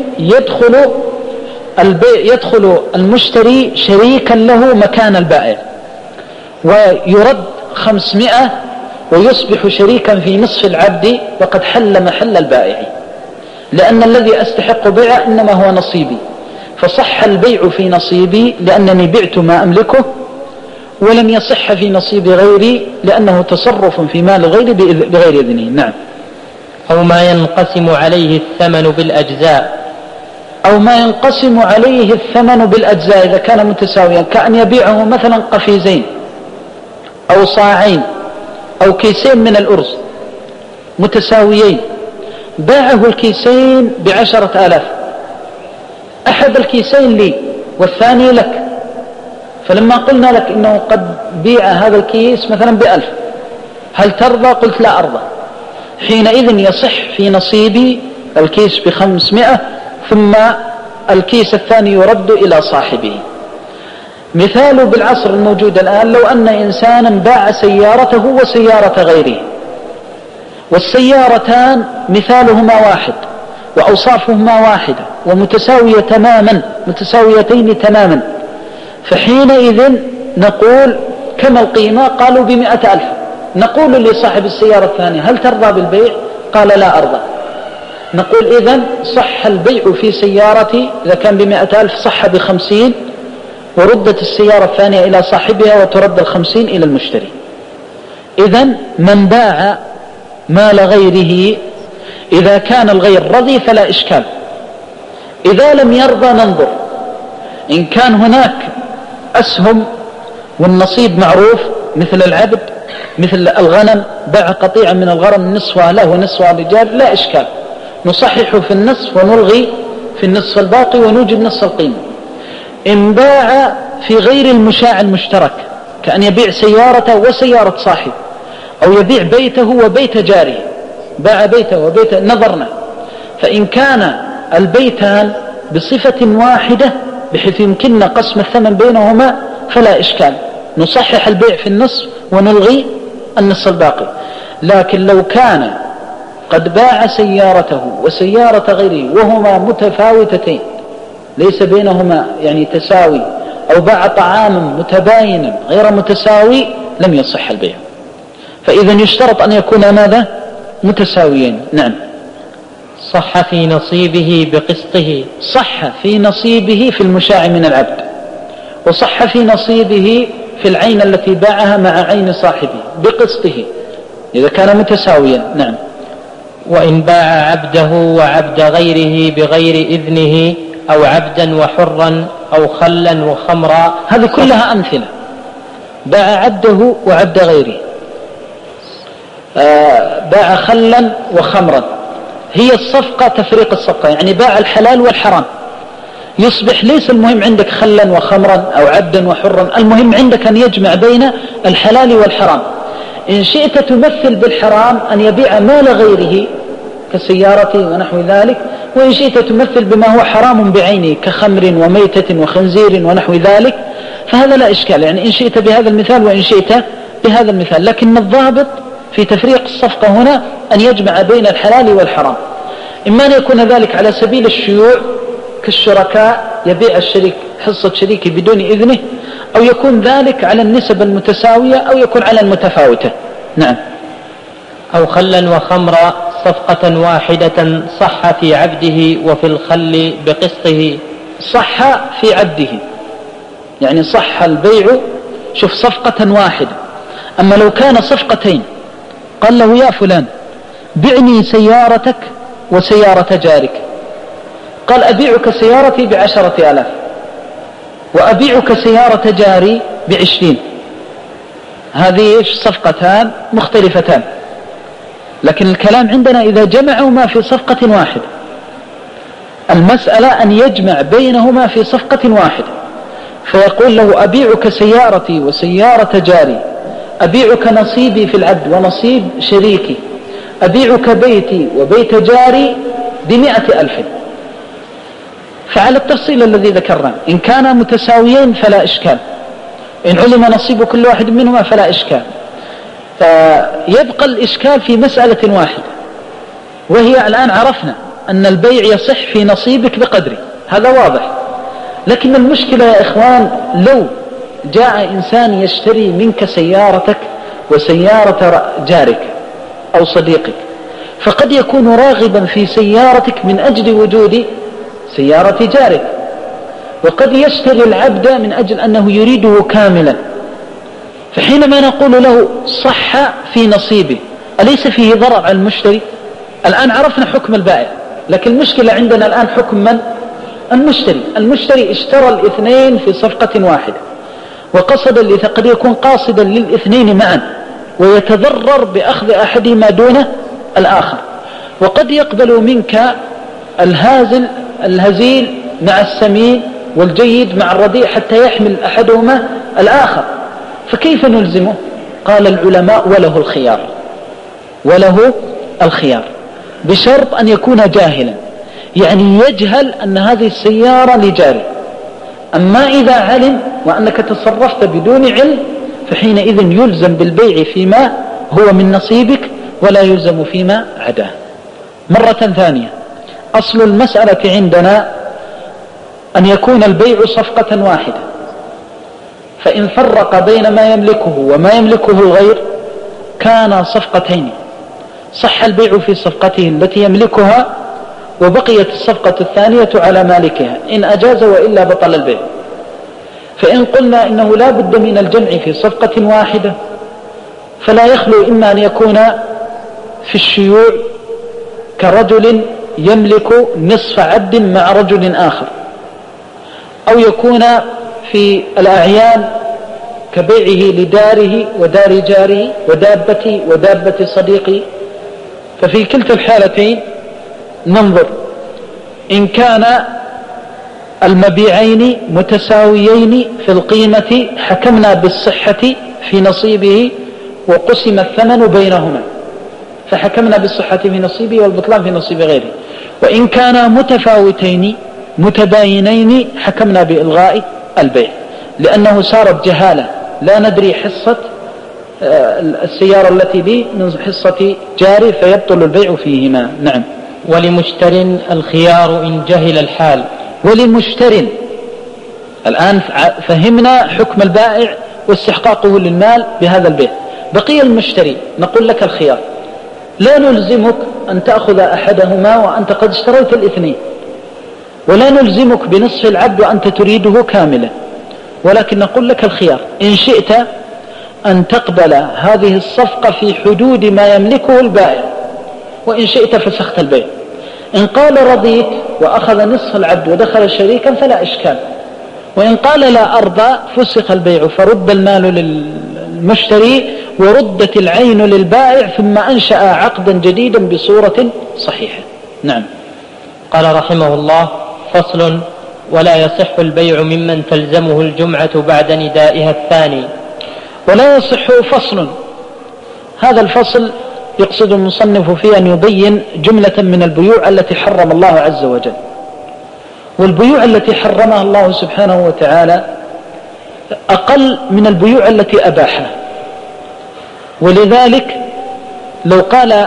Speaker 1: يدخل المشتري شريكا له مكان البائع، ويرد 500 ويصبح شريكا في نصف العبد، وقد حل محل البائع، لأن الذي أستحق بيعه إنما هو نصيبي، فصح البيع في نصيبي لأنني بعت ما أملكه، ولم يصح في نصيب غيري لأنه تصرف في مال غيري بغير إذنه. نعم.
Speaker 2: أو ما ينقسم عليه الثمن بالأجزاء،
Speaker 1: أو ما ينقسم عليه الثمن بالأجزاء إذا كان متساويا، كأن يبيعه مثلا قفيزين أو صاعين أو كيسين من الأرز متساويين، باعه الكيسين ب10,000، أحد الكيسين لي والثاني لك، فلما قلنا لك إنه قد بيع هذا الكيس مثلا ب1,000، هل ترضى؟ قلت لا أرضى. حينئذ يصح في نصيبي الكيس ب500، ثم الكيس الثاني يرد إلى صاحبه. مثال بالعصر الموجود الآن، لو أن إنسانا باع سيارته وسيارة غيره، والسيارتان مثالهما واحد وأوصافهما واحدة متساويتين تماما، فحينئذ نقول كما القيمة؟ قالوا ب100,000. نقول لصاحب السيارة الثانية هل ترضى بالبيع؟ قال لا أرضى. نقول إذن صح البيع في سيارتي إذا كان ب100,000 صح ب50، وردت السيارة الثانية إلى صاحبها وترد 50 إلى المشتري. إذن من باع مال غيره إذا كان الغير رضي فلا إشكال، إذا لم يرضى ننظر. إن كان هناك أسهم والنصيب معروف مثل العبد مثل الغنم، باع قطيعا من الغنم نصفها له ونصفها للرجال، لا إشكال، نصحح في النصف ونلغي في النصف الباقي ونوجد نصف القيمة. إن باع في غير المشاع المشترك، كأن يبيع سيارته وسيارة صاحب، أو يبيع بيته وبيت جاره، باع بيته وبيت، نظرنا، فإن كان البيتان بصفة واحدة بحيث يمكننا قسم الثمن بينهما فلا إشكال، نصحح البيع في النصف ونلغي النصف الباقي. لكن لو كان قد باع سيارته وسيارة غيره وهما متفاوتتين ليس بينهما يعني تساوي، أو باع طعاما متباينا غير متساوي، لم يصح البيع. فإذا يشترط أن يكون ماذا؟ متساويين. نعم.
Speaker 2: صح في نصيبه بقسطه،
Speaker 1: صح في نصيبه في المشاع من العبد، وصح في نصيبه في العين التي باعها مع عين صاحبه بقسطه إذا كان متساويا. نعم.
Speaker 2: وإن باع عبده وعبد غيره بغير إذنه، أو عبدا وحرا، أو خلا وخمرا،
Speaker 1: هذه كلها أمثلة. باع عبده وعبد غيره، باع خلا وخمرا، هي الصفقة تفريق الصفقة، يعني باع الحلال والحرام، يصبح ليس المهم عندك خلا وخمرا أو عبدا وحرا، المهم عندك أن يجمع بين الحلال والحرام. إن شئت تمثل بالحرام أن يبيع مال غيره كسيارته ونحو ذلك، وإن شئت تمثل بما هو حرام بعينه كخمر وميتة وخنزير ونحو ذلك، فهذا لا إشكال، يعني إن شئت بهذا المثال وإن شئت بهذا المثال. لكن الضابط في تفريق الصفقة هنا أن يجمع بين الحلال والحرام، إما أن يكون ذلك على سبيل الشيوع كالشركاء، يبيع الشريك حصة شريكه بدون إذنه، أو يكون ذلك على النسب المتساوية، أو يكون على المتفاوتة. نعم.
Speaker 2: أو خلا وخمرا صفقة واحدة، صح في عبده وفي الخل بقسطه.
Speaker 1: صح في عبده يعني صح البيع، شوف، صفقة واحدة. أما لو كان صفقتين، قال له يا فلان بعني سيارتك وسيارة جارك، قال أبيعك سيارتي ب10,000 وأبيعك سيارة جاري ب20، هذه صفقتان مختلفتان. لكن الكلام عندنا إذا جمعوا ما في صفقة واحدة، المسألة أن يجمع بينهما في صفقة واحدة، فيقول له أبيعك سيارتي وسيارة جاري، أبيعك نصيبي في العبد ونصيب شريكي، أبيعك بيتي وبيت جاري ب100,000. فعلى التفصيل الذي ذكرنا، إن كانا متساويين فلا إشكال، إن علم نصيب كل واحد منهما فلا إشكال. فيبقى الإشكال في مسألة واحدة، وهي الآن عرفنا أن البيع يصح في نصيبك بقدره، هذا واضح. لكن المشكلة يا إخوان، لو جاء إنسان يشتري منك سيارتك وسيارة جارك أو صديقك، فقد يكون راغبا في سيارتك من أجل وجود سيارة جارك، وقد يشتري العبد من أجل أنه يريده كاملا، فحينما نقول له صح في نصيبه أليس فيه ضرر على المشتري؟ الآن عرفنا حكم البائع، لكن المشكلة عندنا الآن حكم من؟ المشتري اشترى الاثنين في صفقة واحدة، وقصد قد يكون قاصدا للاثنين معا ويتضرر بأخذ أحدهما دون الآخر، وقد يقبل منك الهزيل مع السمين والجيد مع الرديء حتى يحمل أحدهما الآخر، فكيف نلزمه؟ قال العلماء وله الخيار بشرط أن يكون جاهلا، يعني يجهل أن هذه السيارة لجاري. أما إذا علم وأنك تصرفت بدون علم فحينئذ يلزم بالبيع فيما هو من نصيبك ولا يلزم فيما عداه. مرة ثانية، أصل المسألة عندنا أن يكون البيع صفقة واحدة، فإن فرق بين ما يملكه وما يملكه الغير كان صفقتين، صح البيع في صفقته التي يملكها وبقيت الصفقة الثانية على مالكها إن أجاز، وإلا بطل البيع. فإن قلنا إنه لا بد من الجمع في صفقة واحدة، فلا يخلو إما أن يكون في الشيوع كرجل يملك نصف عبد مع رجل آخر، أو يكون في الأعيان كبيعه لداره ودار جاره ودابته ودابة صديقه. ففي كلتا الحالتين ننظر، إن كان المبيعين متساويين في القيمة حكمنا بالصحة في نصيبه وقسم الثمن بينهما، فحكمنا بالصحة في نصيبه والبطلان في نصيب غيره. وإن كانا متفاوتين متباينين حكمنا بإلغاء البيع، لأنه صارت جهالة، لا ندري حصة السيارة التي لي من حصة جاري فيبطل البيع فيهما. نعم.
Speaker 2: ولمشتر الخيار إن جهل الحال.
Speaker 1: ولمشتر، الآن فهمنا حكم البائع واستحقاقه للمال بهذا البيع. بقي المشتري، نقول لك الخيار، لا نلزمك أن تأخذ أحدهما وأنت قد اشتريت الاثنين، ولا نلزمك بنصف العبد وأنت تريده كاملا، ولكن نقول لك الخيار، إن شئت أن تقبل هذه الصفقة في حدود ما يملكه البائع، وإن شئت فسخت البيع. إن قال رضيت وأخذ نصف العبد ودخل شريكا فلا إشكال، وإن قال لا أرضى فسخ البيع، فرد المال للمشتري وردت العين للبائع، ثم أنشأ عقدا جديدا بصورة صحيحة. نعم.
Speaker 2: قال رحمه الله: فصل: ولا يصح البيع ممن تلزمه الجمعة بعد ندائها الثاني.
Speaker 1: ولا يصح فصل، هذا الفصل يقصد المصنف فيه أن يبين جملة من البيوع التي حرم الله عز وجل. والبيوع التي حرمها الله سبحانه وتعالى أقل من البيوع التي أباحها، ولذلك لو قال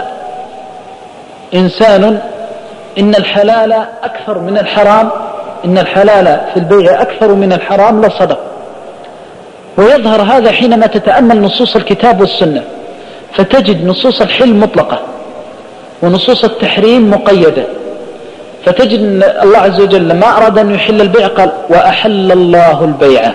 Speaker 1: إنسان إن الحلال أكثر من الحرام، إن الحلال في البيع أكثر من الحرام لصدق. ويظهر هذا حينما تتأمل نصوص الكتاب والسنة، فتجد نصوص الحل مطلقة ونصوص التحريم مقيدة، فتجد أن الله عز وجل لما أراد أن يحل البيع قال: وأحل الله البيع،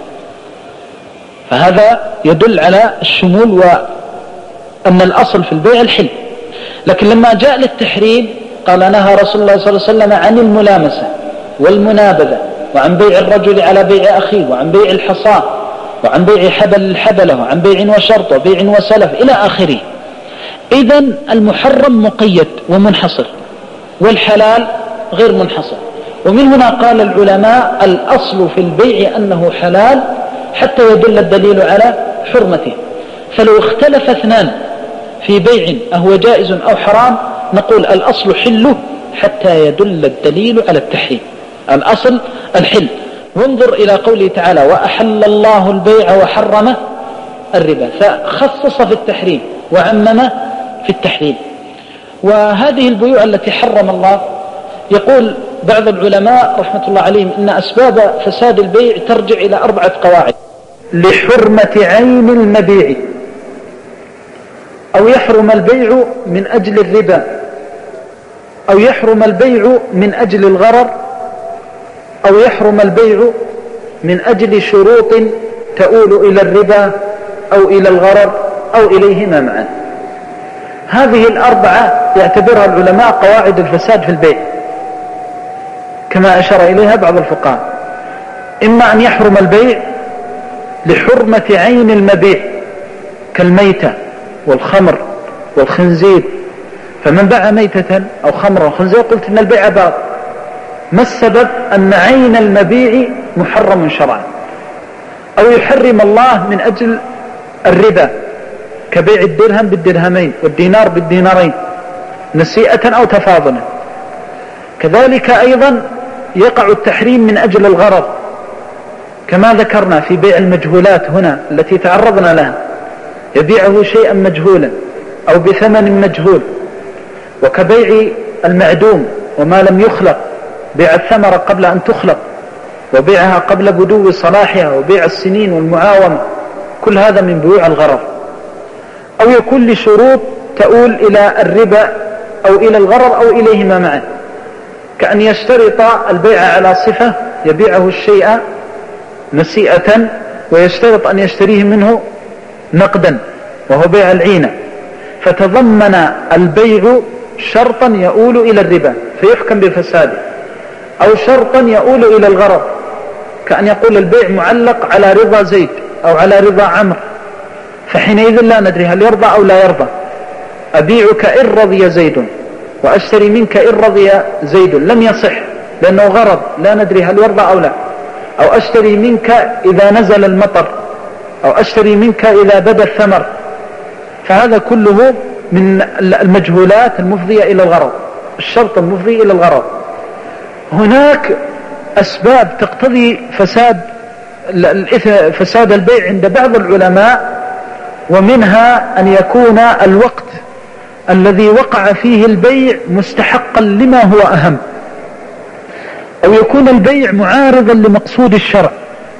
Speaker 1: فهذا يدل على الشمول وأن الأصل في البيع الحل. لكن لما جاء للتحريم قال: نهى رسول الله صلى الله عليه وسلم عن الملامسة والمنابذة، وعن بيع الرجل على بيع أخيه، وعن بيع الحصاة، وعن بيع حبل الحبلة، وعن بيع وشرط، وبيع وسلف، إلى آخره. إذن المحرم مقيد ومنحصر، والحلال غير منحصر. ومن هنا قال العلماء: الأصل في البيع أنه حلال حتى يدل الدليل على حرمته. فلو اختلف اثنان في بيع أهو جائز أو حرام، نقول الأصل حله حتى يدل الدليل على التحريم، الأصل الحل. وانظر إلى قوله تعالى: وأحل الله البيع وحرم الربا، فخصص في التحريم وعمم في التحليل. وهذه البيوع التي حرم الله يقول بعض العلماء رحمة الله عليهم إن أسباب فساد البيع ترجع إلى 4 قواعد: لحرمة عين المبيع، أو يحرم البيع من أجل الربا، أو يحرم البيع من أجل الغرر، أو يحرم البيع من أجل شروط تؤول إلى الربا أو إلى الغرر أو إليهما معا. هذه ال4 يعتبرها العلماء قواعد الفساد في البيع كما أشار إليها بعض الفقهاء: إما أن يحرم البيع لحرمة عين المبيع كالميتة والخمر والخنزير، فمن باع ميتة أو خمر وخنزير قلت إن البيع باطل. ما السبب؟ أن عين المبيع محرم شرعا. أو يحرم الله من أجل الربا كبيع الدرهم بالدرهمين والدينار بالدينارين نسيئة أو تفاضلا. كذلك أيضا يقع التحريم من أجل الغرض كما ذكرنا في بيع المجهولات هنا التي تعرضنا لها، يبيعه شيئا مجهولا أو بثمن مجهول، وكبيع المعدوم وما لم يخلق، بيع الثمرة قبل أن تخلق وبيعها قبل بدو صلاحها وبيع السنين والمعاومة، كل هذا من بيوع الغرر. أو يكون لشروط تؤول إلى الربا أو إلى الغرر أو إليهما معا، كأن يشترط البيع على صفة يبيعه الشيء نسيئة ويشترط أن يشتريه منه نقدا وهو بيع العينة، فتضمن البيع شرطا يؤول إلى الربا فيحكم بفساده، أو شرطا يؤول إلى الغرر كأن يقول البيع معلق على رضا زيد أو على رضا عمرو، فحينئذ لا ندري هل يرضى أو لا يرضى. أبيعك إن رضي زيد وأشتري منك إن رضي زيد، لم يصح لأنه غرض لا ندري هل يرضى أو لا. أو أشتري منك إذا نزل المطر، أو أشتري منك إذا بدا الثمر، فهذا كله من المجهولات المفضية إلى الغرض، الشرط المفضي إلى الغرض. هناك أسباب تقتضي فساد البيع عند بعض العلماء، ومنها أن يكون الوقت الذي وقع فيه البيع مستحقا لما هو أهم، أو يكون البيع معارضا لمقصود الشرع.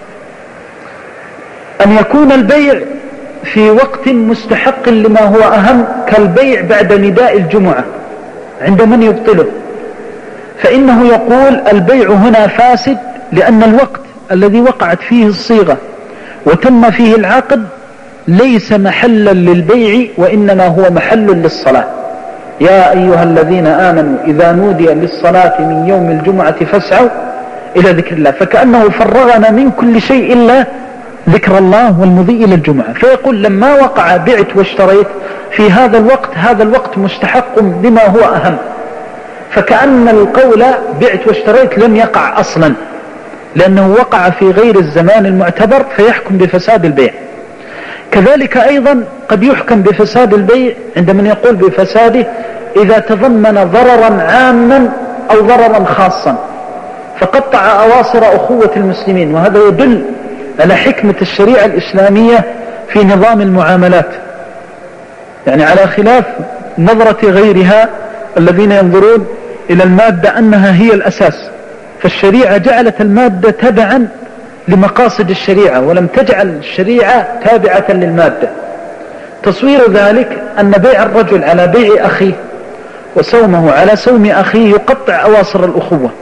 Speaker 1: أن يكون البيع في وقت مستحق لما هو أهم كالبيع بعد نداء الجمعة عند من يبطله، فإنه يقول البيع هنا فاسد لأن الوقت الذي وقعت فيه الصيغة وتم فيه العقد ليس محلا للبيع وإنما هو محل للصلاة. يا أيها الذين آمنوا إذا نودي للصلاة من يوم الجمعة فاسعوا إلى ذكر الله، فكأنه فرغنا من كل شيء إلا ذكر الله والمضي إلى الجمعة. فيقول لما وقع بعت واشتريت في هذا الوقت، هذا الوقت مستحق لما هو أهم، فكأن القول بعت واشتريت لم يقع أصلا لأنه وقع في غير الزمان المعتبر فيحكم بفساد البيع. كذلك أيضا قد يحكم بفساد البيع عند من يقول بفساده إذا تضمن ضررا عاما أو ضررا خاصا فقطع أواصر أخوة المسلمين، وهذا يدل على حكمة الشريعة الإسلامية في نظام المعاملات، يعني على خلاف نظرة غيرها الذين ينظرون إلى المادة أنها هي الأساس. فالشريعة جعلت المادة تبعا لمقاصد الشريعة ولم تجعل الشريعة تابعة للمادة. تصوير ذلك أن بيع الرجل على بيع أخيه وسومه على سوم أخيه يقطع أواصر الأخوة،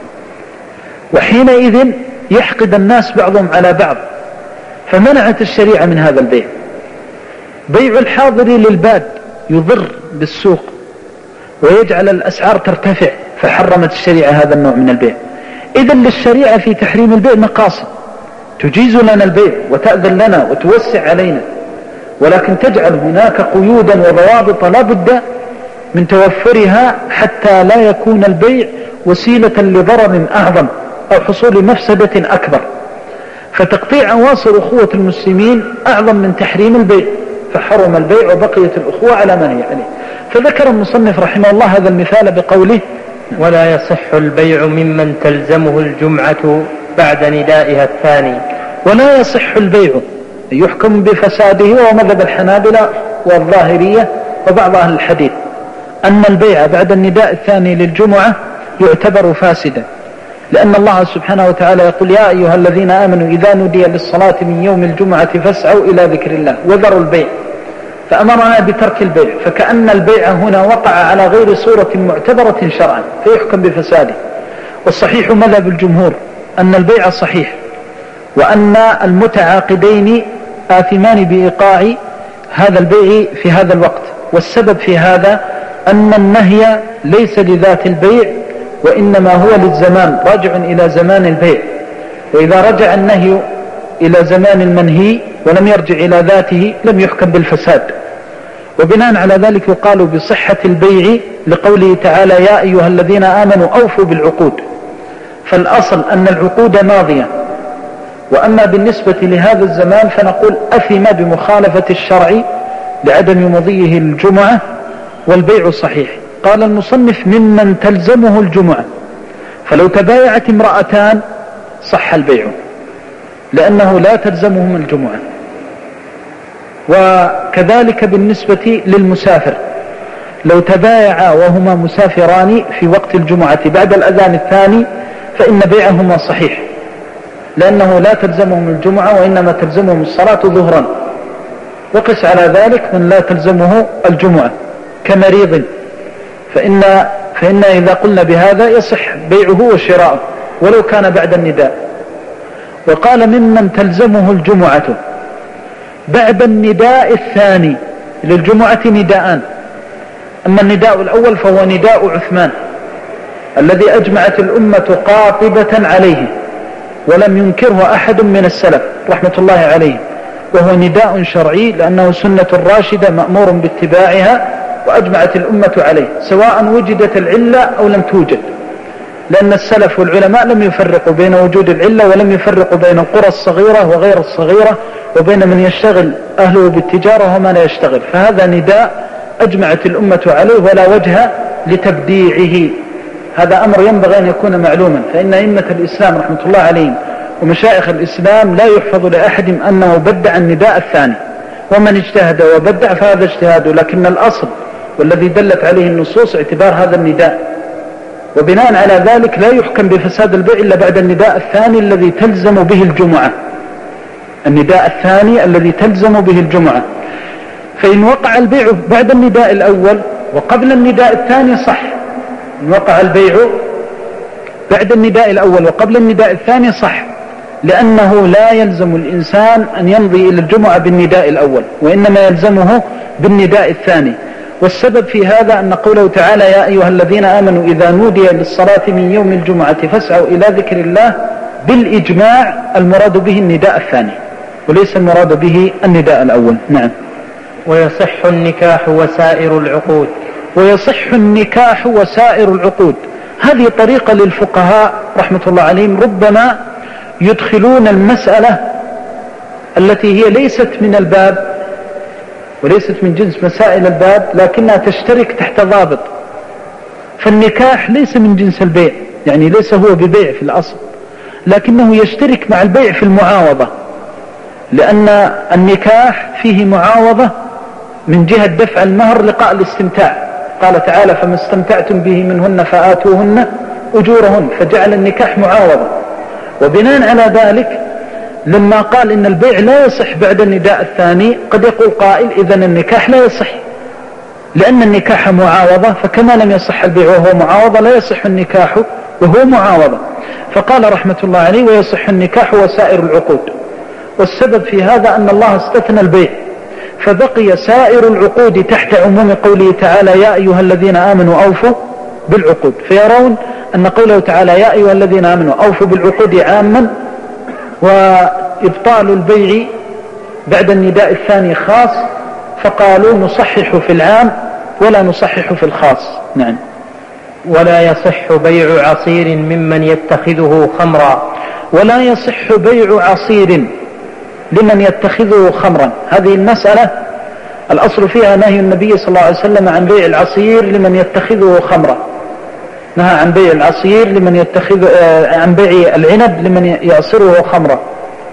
Speaker 1: وحينئذ يحقد الناس بعضهم على بعض، فمنعت الشريعة من هذا البيع. بيع الحاضر للباد يضر بالسوق ويجعل الأسعار ترتفع، فحرمت الشريعة هذا النوع من البيع. إذن للشريعة في تحريم البيع مقاصد تجيز لنا البيع وتأذن لنا وتوسع علينا، ولكن تجعل هناك قيودا وضوابط لا بد من توفرها حتى لا يكون البيع وسيلة لضرر أعظم أو حصول مفسدة أكبر. فتقطيع أواصر أخوة المسلمين أعظم من تحريم البيع، فحرم البيع وبقيت الأخوة على ما هي عليه. فذكر المصنف رحمه الله هذا المثال بقوله:
Speaker 2: ولا يصح البيع ممن تلزمه الجمعة بعد ندائها الثاني.
Speaker 1: ولا يصح البيع يحكم بفساده، ومذهب الحنابلة والظاهرية وبعض أهل الحديث أن البيع بعد النداء الثاني للجمعة يعتبر فاسدا، لأن الله سبحانه وتعالى يقول يا أيها الذين آمنوا إذا نودي للصلاة من يوم الجمعة فاسعوا إلى ذكر الله وذروا البيع، فأمرنا بترك البيع، فكأن البيع هنا وقع على غير صورة معتبرة شرعا فيحكم بفساده. والصحيح مذهب الجمهور أن البيع صحيح، وأن المتعاقدين آثمان بإيقاع هذا البيع في هذا الوقت. والسبب في هذا أن النهي ليس لذات البيع، وإنما هو للزمان، راجع إلى زمان البيع. وإذا رجع النهي إلى زمان المنهي ولم يرجع إلى ذاته لم يحكم بالفساد. وبناء على ذلك يقال بصحة البيع لقوله تعالى يا أيها الذين آمنوا أوفوا بالعقود، فالأصل أن العقود ماضية. وأما بالنسبة لهذا الزمان فنقول أثم بمخالفة الشرع لعدم مضيه الجمعة، والبيع صحيح. قال المصنف ممن تلزمه الجمعة، فلو تبايعت امرأتان صح البيع لأنه لا تلزمهم الجمعة. وكذلك بالنسبة للمسافر، لو تبايعا وهما مسافران في وقت الجمعة بعد الأذان الثاني فإن بيعهما صحيح، لأنه لا تلزمهم الجمعة وإنما تلزمهم الصلاة ظهرا. وقس على ذلك من لا تلزمه الجمعة كمريض، فإن إذا قلنا بهذا يصح بيعه وشراؤه ولو كان بعد النداء. وقال ممن تلزمه الجمعة بعد النداء الثاني، للجمعة نداءان، أما النداء الأول فهو نداء عثمان الذي أجمعت الأمة قاطبة عليه ولم ينكره أحد من السلف رحمة الله عليه، وهو نداء شرعي لأنه سنة راشدة مأمور باتباعها وأجمعت الأمة عليه سواء وجدت العلة أو لم توجد، لأن السلف والعلماء لم يفرقوا بين وجود العلة ولم يفرقوا بين القرى الصغيرة وغير الصغيرة، وبين من يشتغل أهله بالتجارة وما لا يشتغل. فهذا نداء أجمعت الأمة عليه ولا وجه لتبديعه. هذا أمر ينبغي أن يكون معلوما، فإن أئمة الإسلام رحمة الله عليهم ومشايخ الإسلام لا يحفظ لأحد أنه بدع النداء الثاني، ومن اجتهد وبدع فهذا اجتهاده، لكن الأصل والذي دلت عليه النصوص اعتبار هذا النداء. وبناء على ذلك لا يحكم بفساد البيع إلا بعد النداء الثاني الذي تلزم به الجمعة، النداء الثاني الذي تلزم به الجمعة. فإن وقع البيع بعد النداء الأول وقبل النداء الثاني صح، إن وقع البيع بعد النداء الأول وقبل النداء الثاني صح، لأنه لا يلزم الإنسان أن يمضي إلى الجمعة بالنداء الأول، وإنما يلزمه بالنداء الثاني. والسبب في هذا أن قوله تعالى يا أيها الذين آمنوا إذا نودي للصلاة من يوم الجمعة فاسعوا إلى ذكر الله، بالإجماع المراد به النداء الثاني وليس المراد به النداء الأول. نعم.
Speaker 2: ويصح النكاح وسائر العقود.
Speaker 1: ويصح النكاح وسائر العقود، هذه طريقة للفقهاء رحمة الله عليهم، ربما يدخلون المسألة التي هي ليست من الباب وليست من جنس مسائل الباب لكنها تشترك تحت ضابط. فالنكاح ليس من جنس البيع، يعني ليس هو ببيع في الأصل، لكنه يشترك مع البيع في المعاوضة، لأن النكاح فيه معاوضة من جهة دفع المهر لقاء الاستمتاع. قال تعالى فما استمتعتم به منهن فآتوهن أجورهن، فجعل النكاح معاوضة. وبناء على ذلك لما قال إن البيع لا يصح بعد النداء الثاني قد يقول قائل إذن النكاح لا يصح، لأن النكاح معاوضة، فكما لم يصح البيع وهو معاوضة لا يصح النكاح وهو معاوضة. فقال رحمة الله عليه ويصح النكاح وسائر العقود. والسبب في هذا أن الله استثنى البيع، فبقي سائر العقود تحت عموم قوله تعالى يا أيها الذين آمنوا أوفوا بالعقود، فيرون أن قوله تعالى يا أيها الذين آمنوا أوفوا بالعقود عاما، وإبطال البيع بعد النداء الثاني خاص، فقالوا نصحح في العام ولا نصحح في الخاص. نعم.
Speaker 2: ولا يصح بيع عصير ممن يتخذه خمرا.
Speaker 1: ولا يصح بيع عصير لمن يتخذه خمرا. هذه المسألة الأصل فيها نهي النبي صلى الله عليه وسلم عن بيع العصير لمن يتخذه خمرا، نهى عن بيع العصير لمن يتخذ عن بيع العنب لمن يعصره خمرا.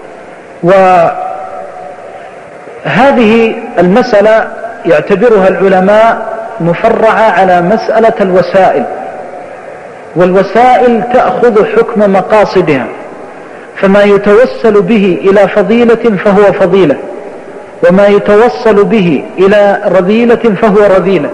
Speaker 1: وهذه المسألة يعتبرها العلماء مفرعة على مسألة الوسائل، والوسائل تأخذ حكم مقاصدها، فما يتوسل به إلى فضيلة فهو فضيلة، وما يتوصل به إلى رذيلة فهو رذيلة.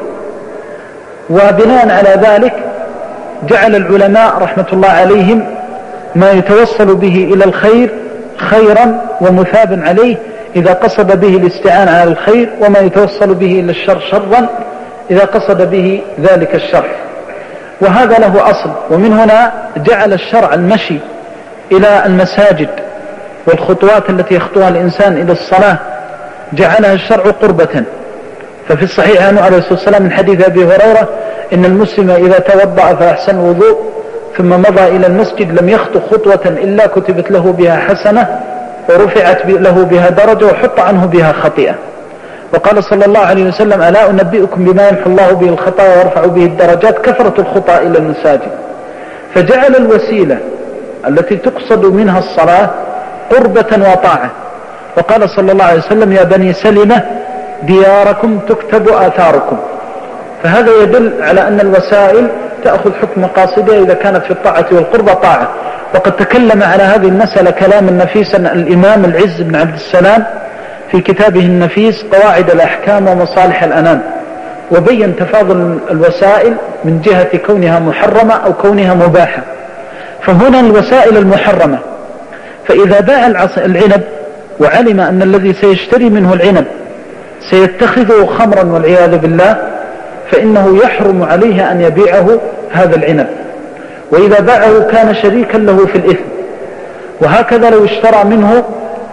Speaker 1: وبناء على ذلك جعل العلماء رحمة الله عليهم ما يتوصل به إلى الخير خيرا ومثابا عليه إذا قصد به الاستعانة على الخير، وما يتوصل به إلى الشر شرا إذا قصد به ذلك الشر. وهذا له أصل، ومن هنا جعل الشرع المشي إلى المساجد والخطوات التي يخطوها الإنسان إلى الصلاة جعلها الشرع قربة. ففي الصحيح عنه عليه الصلاة والسلام من حديث أبي هريرة إن المسلم إذا توضأ فأحسن الوضوء ثم مضى إلى المسجد لم يخطو خطوة إلا كتبت له بها حسنة ورفعت له بها درجة وحط عنه بها خطيئة. وقال صلى الله عليه وسلم: ألا أنبئكم بما يمحو الله به الخطايا ويرفع به الدرجات؟ كثرة الخطى إلى المساجد. فجعل الوسيلة التي تقصد منها الصلاة قربة وطاعة. وقال صلى الله عليه وسلم: يا بني سلمة دياركم تكتب آثاركم. فهذا يدل على أن الوسائل تأخذ حكم مقاصدها إذا كانت في الطاعة والقربة طاعة. وقد تكلم على هذه المسألة كلاما نفيسا الإمام العز بن عبد السلام في كتابه النفيس قواعد الأحكام ومصالح الأنام، وبين تفاضل الوسائل من جهة كونها محرمة أو كونها مباحة. فهنا الوسائل المحرمة، فإذا باع العنب وعلم أن الذي سيشتري منه العنب سيتخذه خمرا والعياذ بالله، فإنه يحرم عليه أن يبيعه هذا العنب. وإذا باعه كان شريكا له في الإثم. وهكذا لو اشترى منه،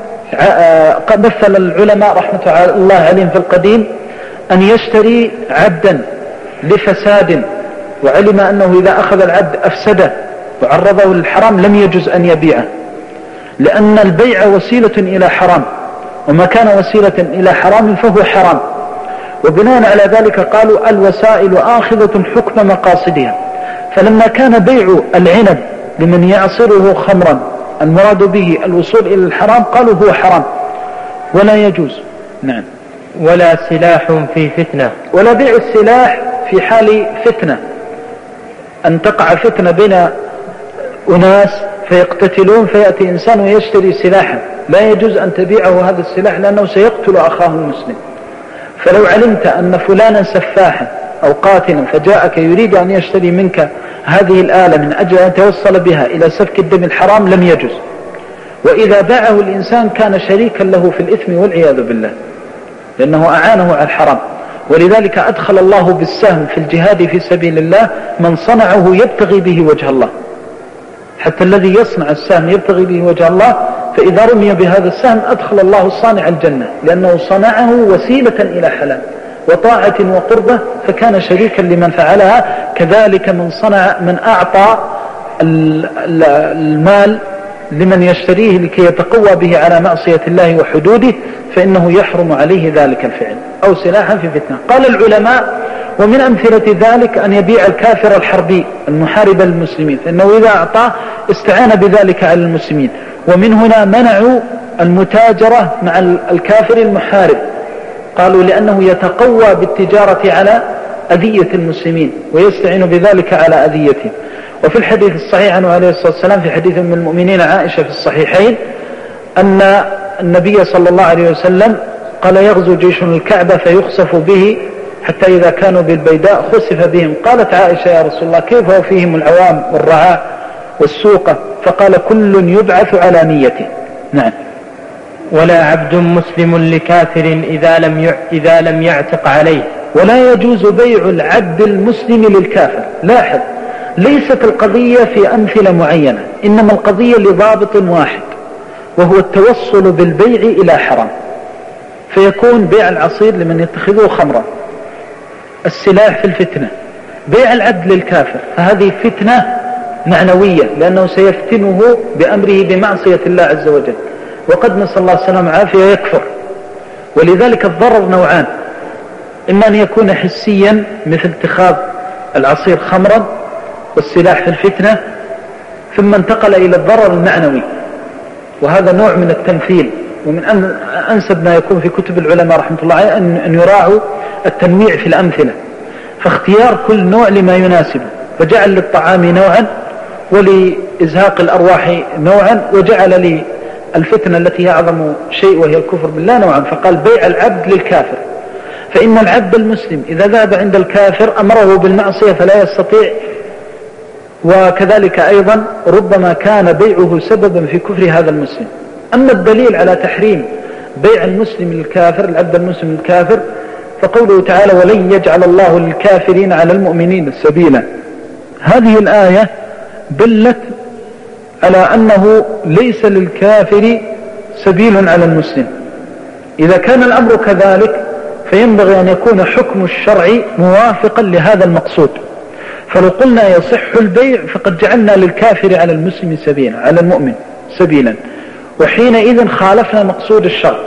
Speaker 1: مثل العلماء رحمة الله عليهم في القديم أن يشتري عبدا لفساد وعلم أنه إذا أخذ العبد أفسده وعرضه للحرام لم يجوز أن يبيعه، لأن البيع وسيلة إلى حرام، وما كان وسيلة إلى حرام فهو حرام. وبناء على ذلك قالوا الوسائل آخذة حكم مقاصدها. فلما كان بيع العنب لمن يعصره خمرا المراد به الوصول إلى الحرام قالوا هو حرام ولا يجوز. نعم.
Speaker 2: ولا سلاح في فتنة،
Speaker 1: ولا بيع السلاح في حال فتنة، أن تقع فتنة بين أناس فيقتتلون فيأتي إنسان ويشتري سلاحا، لا يجوز أن تبيعه هذا السلاح لأنه سيقتل أخاه المسلم. فلو علمت أن فلانا سفاحا أو قاتلا فجاءك يريد أن يشتري منك هذه الآلة من أجل أن يتوصل بها إلى سفك الدم الحرام لم يجوز. وإذا باعه الإنسان كان شريكا له في الإثم والعياذ بالله، لأنه أعانه على الحرام. ولذلك أدخل الله بالسهم في الجهاد في سبيل الله من صنعه يبتغي به وجه الله، حتى الذي يصنع السهم يبتغي به وجه الله، فإذا رمي بهذا السهم أدخل الله الصانع الجنة، لأنه صنعه وسيلة إلى حلال وطاعة وقربة فكان شريكا لمن فعلها. كذلك من أعطى المال لمن يشتريه لكي يتقوى به على معصية الله وحدوده فإنه يحرم عليه ذلك الفعل. أو سلاحا في فتنة. قال العلماء: ومن أمثلة ذلك أن يبيع الكافر الحربي المحارب للمسلمين، فإنه إذا أعطاه استعان بذلك على المسلمين. ومن هنا منعوا المتاجرة مع الكافر المحارب، قالوا لأنه يتقوى بالتجارة على أذية المسلمين ويستعين بذلك على أذيتهم. وفي الحديث الصحيح عنه عليه الصلاة والسلام في حديث من المؤمنين عائشة في الصحيحين أن النبي صلى الله عليه وسلم قال: يغزو جيش الكعبة فيخسف به حتى إذا كانوا بالبيداء خسف بهم. قالت عائشة: يا رسول الله كيف وفيهم العوام والرعاء والسوقة؟ فقال: كل يبعث على نيته. نعم.
Speaker 2: ولا عبد مسلم لكافر إذا لم يعتق عليه.
Speaker 1: ولا يجوز بيع العبد المسلم للكافر. لاحظ، ليست القضية في أمثلة معينة، إنما القضية لضابط واحد، وهو التوصل بالبيع إلى حرام. فيكون بيع العصير لمن يتخذه خمرا، السلاح في الفتنة، بيع العبد للكافر، فهذه فتنة معنوية لأنه سيفتنه بأمره بمعصية الله عز وجل، وقد نسأل الله السلامة والعافية يكفر. ولذلك الضرر نوعان: إما أن يكون حسيا مثل اتخاذ العصير خمرا والسلاح في الفتنة، ثم انتقل إلى الضرر المعنوي، وهذا نوع من التمثيل. ومن أنسب ما يكون في كتب العلماء رحمة الله عليه أن يراعوا التنويع في الأمثلة، فاختيار كل نوع لما يناسبه. فجعل للطعام نوعا ولإزهاق الأرواح نوعا، وجعل للفتنة التي هي أعظم شيء وهي الكفر بالله نوعا، فقال بيع العبد للكافر. فإن العبد المسلم إذا ذهب عند الكافر أمره بالمعصية فلا يستطيع، وكذلك أيضا ربما كان بيعه سببا في كفر هذا المسلم. أما الدليل على تحريم بيع المسلم للكافر، العبد المسلم للكافر، فقوله تعالى ولن يجعل الله للكافرين على المؤمنين سبيلا. هذه الآية دلت على أنه ليس للكافر سبيل على المسلم. إذا كان الأمر كذلك فينبغي أن يكون حكم الشرع موافقا لهذا المقصود. فلو قلنا يصح البيع فقد جعلنا للكافر على المسلم سبيلا، على المؤمن سبيلا، وحينئذ خالفنا مقصود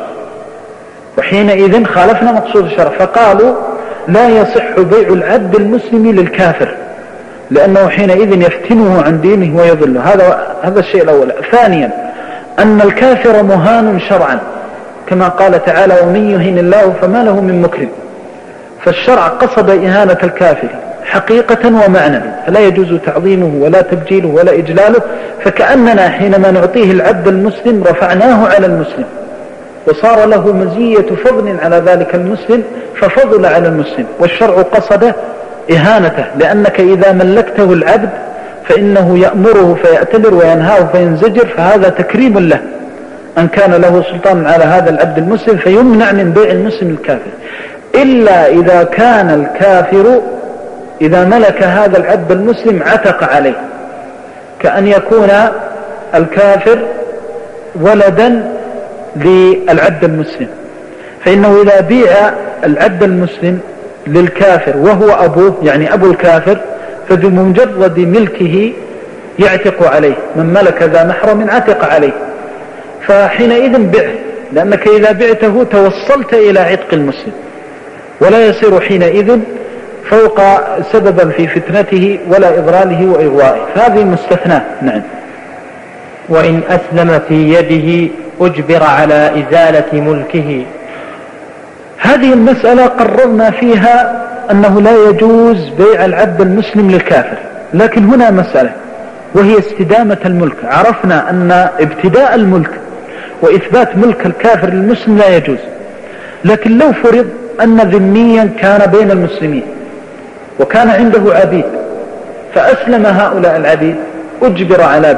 Speaker 1: الشرع، فقالوا لا يصح بيع العبد المسلم للكافر لأنه حينئذ يفتنه عن دينه ويضله. هذا الشيء الأول. ثانيا أن الكافر مهان شرعا كما قال تعالى ومن يهن الله فما له من مكرم، فالشرع قصد إهانة الكافر حقيقة ومعنى، فلا يجوز تعظيمه ولا تبجيله ولا إجلاله، فكأننا حينما نعطيه العبد المسلم رفعناه على المسلم وصار له مزية فضل على ذلك المسلم ففضل على المسلم، والشرع قصد إهانته، لأنك إذا ملكته العبد فإنه يأمره فيأتمر وينهاه فينزجر، فهذا تكريم له أن كان له سلطان على هذا العبد المسلم، فيمنع من بيع المسلم الكافر، إلا إذا كان الكافر إذا ملك هذا العبد المسلم عتق عليه، كأن يكون الكافر ولدا للعبد المسلم، فإنه إذا بيع العبد المسلم للكافر وهو أبوه يعني أبو الكافر، فبمجرد ملكه يعتق عليه، من ملك ذا محرم عتق عليه، فحينئذ بعه، لأنك إذا بعته توصلت إلى عتق المسلم ولا يصير حينئذ فوق سببا في فتنته ولا إضلاله وإغوائه، فهذه مستثنى. نعم.
Speaker 2: وإن أسلم في يده أجبر على إزالة ملكه.
Speaker 1: هذه المسألة قررنا فيها أنه لا يجوز بيع العبد المسلم للكافر، لكن هنا مسألة وهي استدامة الملك. عرفنا أن ابتداء الملك وإثبات ملك الكافر للمسلم لا يجوز، لكن لو فرض أن ذميا كان بين المسلمين وكان عنده عبيد فأسلم هؤلاء العبيد أجبر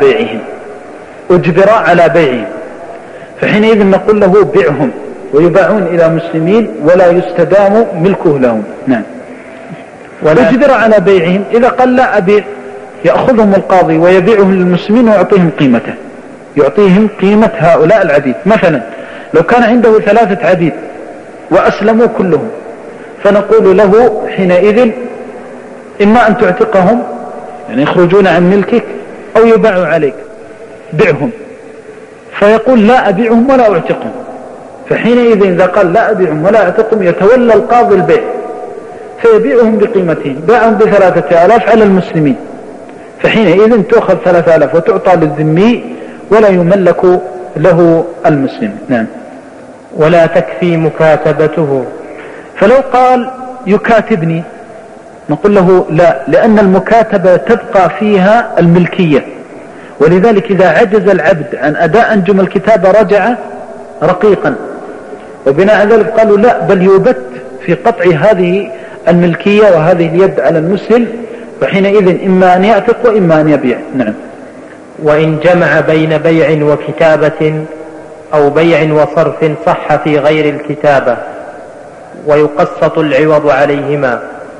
Speaker 1: على بيعهم، فحينئذ نقول له بيعهم ويباعون إلى مسلمين ولا يستدام ملكه لهم. نعم. أجبر على بيعهم، إذا قال لا أبيع يأخذهم القاضي ويبيعهم للمسلمين ويعطيهم قيمته، يعطيهم قيمة هؤلاء العبيد. مثلا لو كان عنده 3 عبيد وأسلموا كلهم، فنقول له حينئذ إما أن تعتقهم يعني يخرجون عن ملكك أو يباعوا عليك، بيعهم، فيقول لا أبيعهم ولا أعتقهم، فحينئذ إذا قال لا أبيعهم ولا أعتقهم يتولى القاضي البيع فيبيعهم بقيمتهم، باعهم ب3000 على المسلمين، فحينئذ تأخذ 3000 وتعطى للذمي ولا يملك له المسلم. نعم.
Speaker 2: ولا تكفي مكاتبته.
Speaker 1: فلو قال يكاتبني نقول له لا، لأن المكاتبة تبقى فيها الملكية، ولذلك إذا عجز العبد عن أداء أنجم الكتابة رجع رقيقا، وبناء على ذلك قالوا لا، بل يبت في قطع هذه الملكية وهذه اليد على المسلم، فحينئذ إما أن يعتق وإما أن يبيع. نعم.
Speaker 2: وإن جمع بين بيع وكتابة أو بيع وصرف صح في غير الكتابة ويقسط العوض عليهما،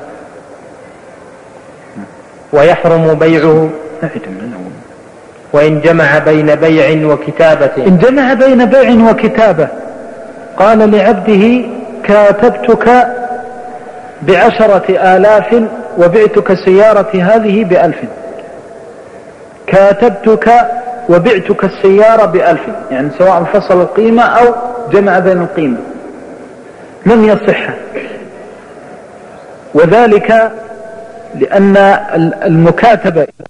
Speaker 2: ويحرم بيعه. وإن جمع بين بيع وكتابة.
Speaker 1: إن جمع بين بيع وكتابة قال لعبده كاتبتك ب10,000 وبعتك سيارتي هذه ب1000، كاتبتك وبعتك السيارة ب1000، يعني سواء فصل القيمة أو جمع بين القيمة، لم يصح، وذلك لأن المكاتبة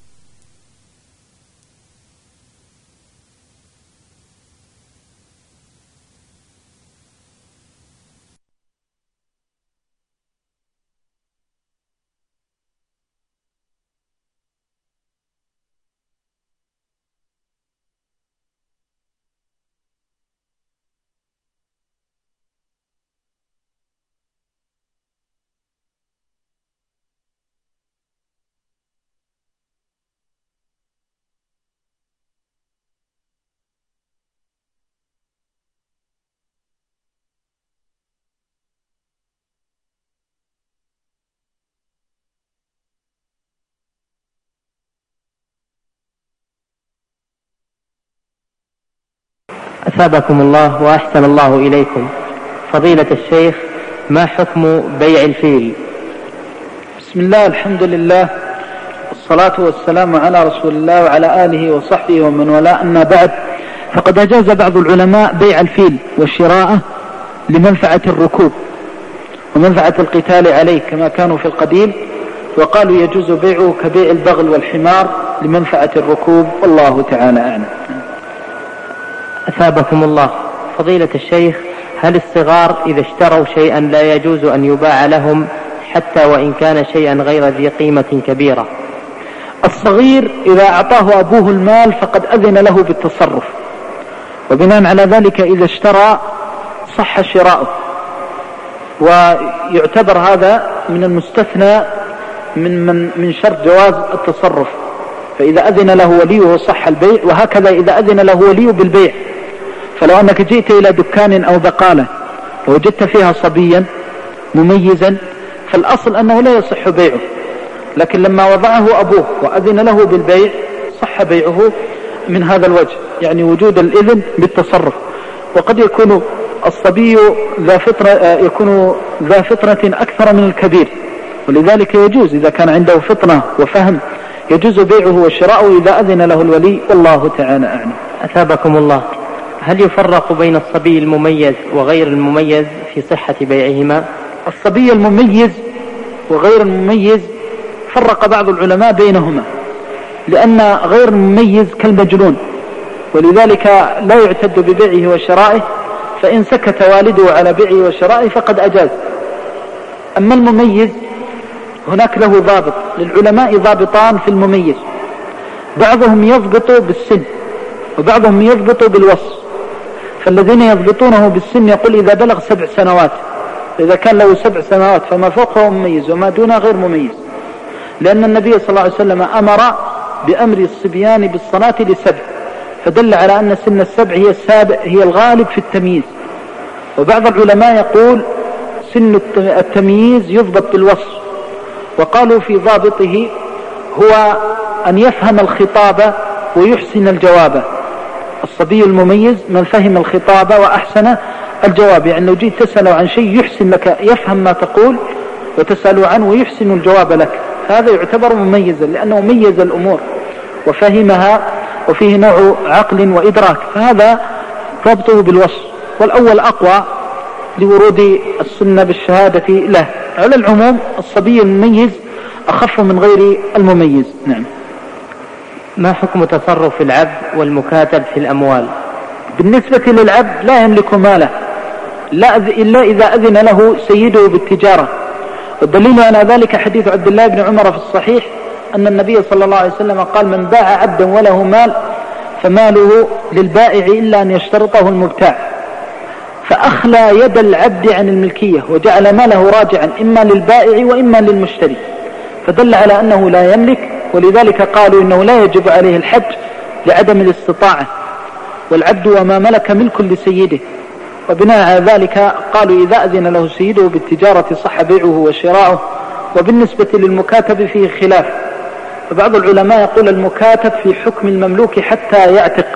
Speaker 2: أثابكم الله وأحسن الله إليكم. فضيلة الشيخ، ما حكم بيع الفيل؟
Speaker 1: بسم الله، الحمد لله، والصلاة والسلام على رسول الله وعلى آله وصحبه ومن والاه، أما بعد، فقد أجاز بعض العلماء بيع الفيل وشراءه لمنفعة الركوب ومنفعة القتال عليه كما كانوا في القديم، وقالوا يجوز بيعه كبيع البغل والحمار لمنفعة الركوب، والله تعالى أعلم.
Speaker 2: أثابكم الله. فضيلة الشيخ، هل الصغار إذا اشتروا شيئا لا يجوز أن يباع لهم حتى وإن كان شيئا غير ذي قيمة كبيرة؟
Speaker 1: الصغير إذا أعطاه أبوه المال فقد أذن له بالتصرف، وبناء على ذلك إذا اشترى صح شراؤه، ويعتبر هذا من المستثنى من شرط جواز التصرف. فإذا أذن له وليه صح البيع، وهكذا إذا أذن له وليه بالبيع. فلو أنك جئت إلى دكان أو بقالة ووجدت فيها صبيا مميزا فالأصل أنه لا يصح بيعه، لكن لما وضعه أبوه وأذن له بالبيع صح بيعه من هذا الوجه، يعني وجود الإذن بالتصرف. وقد يكون الصبي ذا فطرة أكثر من الكبير، ولذلك يجوز إذا كان عنده فطنة وفهم يجوز بيعه وشراؤه إذا أذن له الولي، والله تعالى أعلم.
Speaker 2: أثابكم الله. هل يفرق بين الصبي المميز وغير المميز في صحة بيعهما؟
Speaker 1: الصبي المميز وغير المميز فرق بعض العلماء بينهما، لأن غير المميز كالمجنون، ولذلك لا يعتد ببيعه وشرائه، فإن سكت والده على بيعه وشرائه فقد أجاز. أما المميز هناك له ضابط، للعلماء ضابطان في المميز، بعضهم يضبط بالسن وبعضهم يضبط بالوصف. فالذين يضبطونه بالسن يقول إذا بلغ 7 سنوات، إذا كان له 7 سنوات فما فوقه مميز وما دونه غير مميز، لأن النبي صلى الله عليه وسلم أمر بأمر الصبيان بالصلاة ل7، فدل على أن سن 7 هي الغالب في التمييز. وبعض العلماء يقول سن التمييز يضبط بالوصف، وقالوا في ضابطه هو أن يفهم الخطاب ويحسن الجواب. الصبي المميز من فهم الخطاب وأحسن الجواب، يعني لو جيت تسأله عن شيء يحسن لك، يفهم ما تقول وتسأله عنه ويحسن الجواب لك، هذا يعتبر مميزا لأنه ميز الأمور وفهمها، وفيه نوع عقل وإدراك، فهذا ضبطه بالوصف. والأول أقوى لورود السنة بالشهادة له. على العموم الصبي المميز أخف من غير المميز. نعم.
Speaker 2: ما حكم تصرف العبد والمكاتب في الأموال؟
Speaker 1: بالنسبة للعبد لا يملك ماله إلا إذا أذن له سيده بالتجارة، والدليل على ذلك حديث عبد الله بن عمر في الصحيح أن النبي صلى الله عليه وسلم قال من باع عبدا وله مال فماله للبائع إلا أن يشترطه المبتاع، فأخلى يد العبد عن الملكية وجعل ماله راجعا إما للبائع وإما للمشتري، فدل على أنه لا يملك. ولذلك قالوا إنه لا يجب عليه الحج لعدم الاستطاعة، والعبد وما ملك ملك لسيده. وبناء على ذلك قالوا إذا أذن له سيده بالتجارة صح بيعه وشراؤه. وبالنسبة للمكاتب فيه خلاف، فبعض العلماء يقول المكاتب في حكم المملوك حتى يعتق،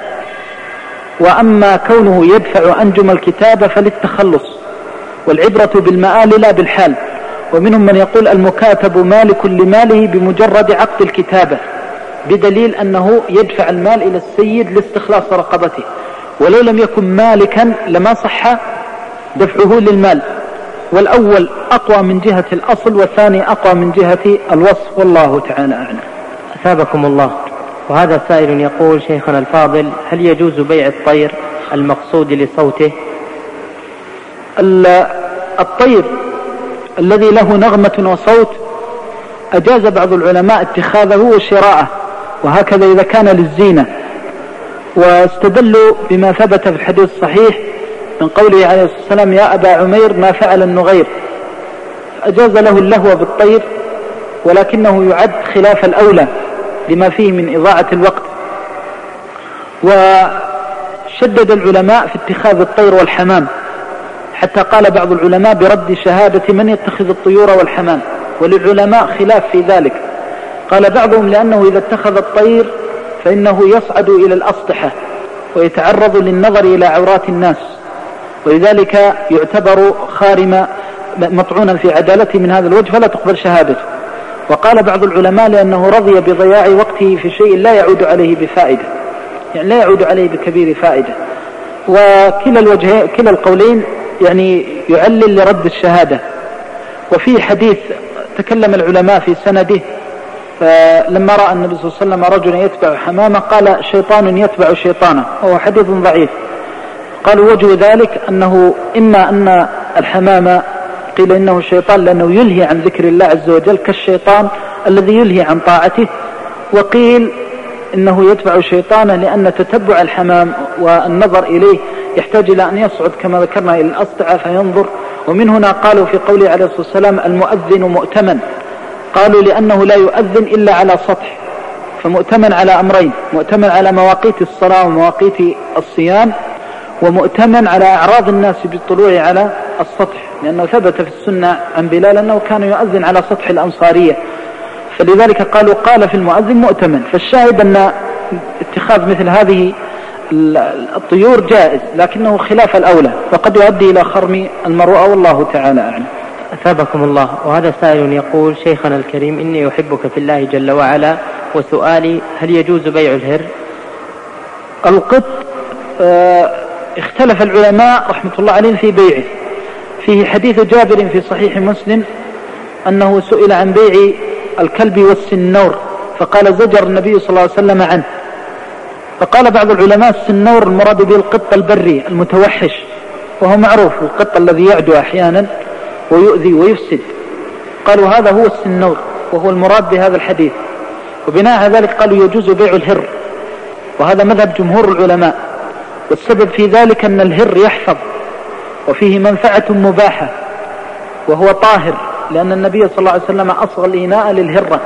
Speaker 1: وأما كونه يدفع أنجم الكتابة فللتخلص، والعبرة بالمآل لا بالحال. ومنهم من يقول المكاتب مالك لماله بمجرد عقد الكتابة، بدليل أنه يدفع المال إلى السيد لاستخلاص رقبته، ولو لم يكن مالكا لما صح دفعه للمال. والأول أقوى من جهة الأصل، والثاني أقوى من جهة الوصف، والله تعالى أعلم.
Speaker 2: أثابكم الله. وهذا سائل يقول شيخنا الفاضل، هل يجوز بيع الطير المقصود لصوته؟
Speaker 1: الطير الذي له نغمة وصوت أجاز بعض العلماء اتخاذه وشراءه، وهكذا إذا كان للزينة، واستدلوا بما ثبت في الحديث الصحيح من قوله عليه الصلاة والسلام يا أبا عمير ما فعل النغير، أجاز له اللهو بالطير، ولكنه يعد خلاف الأولى لما فيه من إضاعة الوقت. وشدد العلماء في اتخاذ الطير والحمام، حتى قال بعض العلماء برد شهادة من يتخذ الطيور والحمام، وللعلماء خلاف في ذلك. قال بعضهم لأنه إذا اتخذ الطير فإنه يصعد إلى الأسطحة ويتعرض للنظر إلى عورات الناس، ولذلك يعتبر خارم مطعونا في عدالته من هذا الوجه فلا تقبل شهادته. وقال بعض العلماء لأنه رضي بضياع وقته في شيء لا يعود عليه بفائدة، يعني لا يعود عليه بكبير فائدة. كلا القولين يعني يعلل لرد الشهادة. وفي حديث تكلم العلماء في سنده، لما رأى النبي صلى الله عليه وسلم رجلا يتبع حمامة قال شيطان يتبع شيطانا، وهو حديث ضعيف. قالوا وجه ذلك أنه إما أن الحمامة قيل إنه الشيطان لأنه يلهي عن ذكر الله عز وجل كالشيطان الذي يلهي عن طاعته، وقيل إنه يتبع شيطانا لأن تتبع الحمام والنظر إليه يحتاج إلى أن يصعد كما ذكرنا إلى الأسطع فينظر. ومن هنا قالوا في قوله عليه الصلاة والسلام المؤذن مؤتمن، قالوا لأنه لا يؤذن إلا على سطح، فمؤتمن على أمرين: مؤتمن على مواقيت الصلاة ومواقيت الصيام، ومؤتمن على أعراض الناس بالطلوع على السطح، لأنه ثبت في السنة عن بلال أنه كان يؤذن على سطح الأنصارية، فلذلك قال في المؤذن مؤتمن. فالشاهد أن اتخاذ مثل هذه الطيور جائز، لكنه خلاف الأولى وقد يؤدي إلى خرم المروءة، والله تعالى أعلم.
Speaker 2: أثابكم الله. وهذا سائل يقول: شيخنا الكريم، إني أحبك في الله جل وعلا، وسؤالي: هل يجوز بيع الهر؟
Speaker 1: القط اختلف العلماء رحمة الله عليهم في بيعه. فيه حديث جابر في صحيح مسلم أنه سئل عن بيع الكلب والسنور فقال زجر النبي صلى الله عليه وسلم عنه. فقال بعض العلماء السنور المراد به القط البري المتوحش، وهو معروف القط الذي يعدو أحيانا ويؤذي ويفسد، قالوا هذا هو السنور وهو المراد بهذا الحديث. وبناء على ذلك قالوا يجوز بيع الهر، وهذا مذهب جمهور العلماء. والسبب في ذلك أن الهر يحفظ وفيه منفعة مباحة وهو طاهر، لأن النبي صلى الله عليه وسلم أصغى الإناء للهرة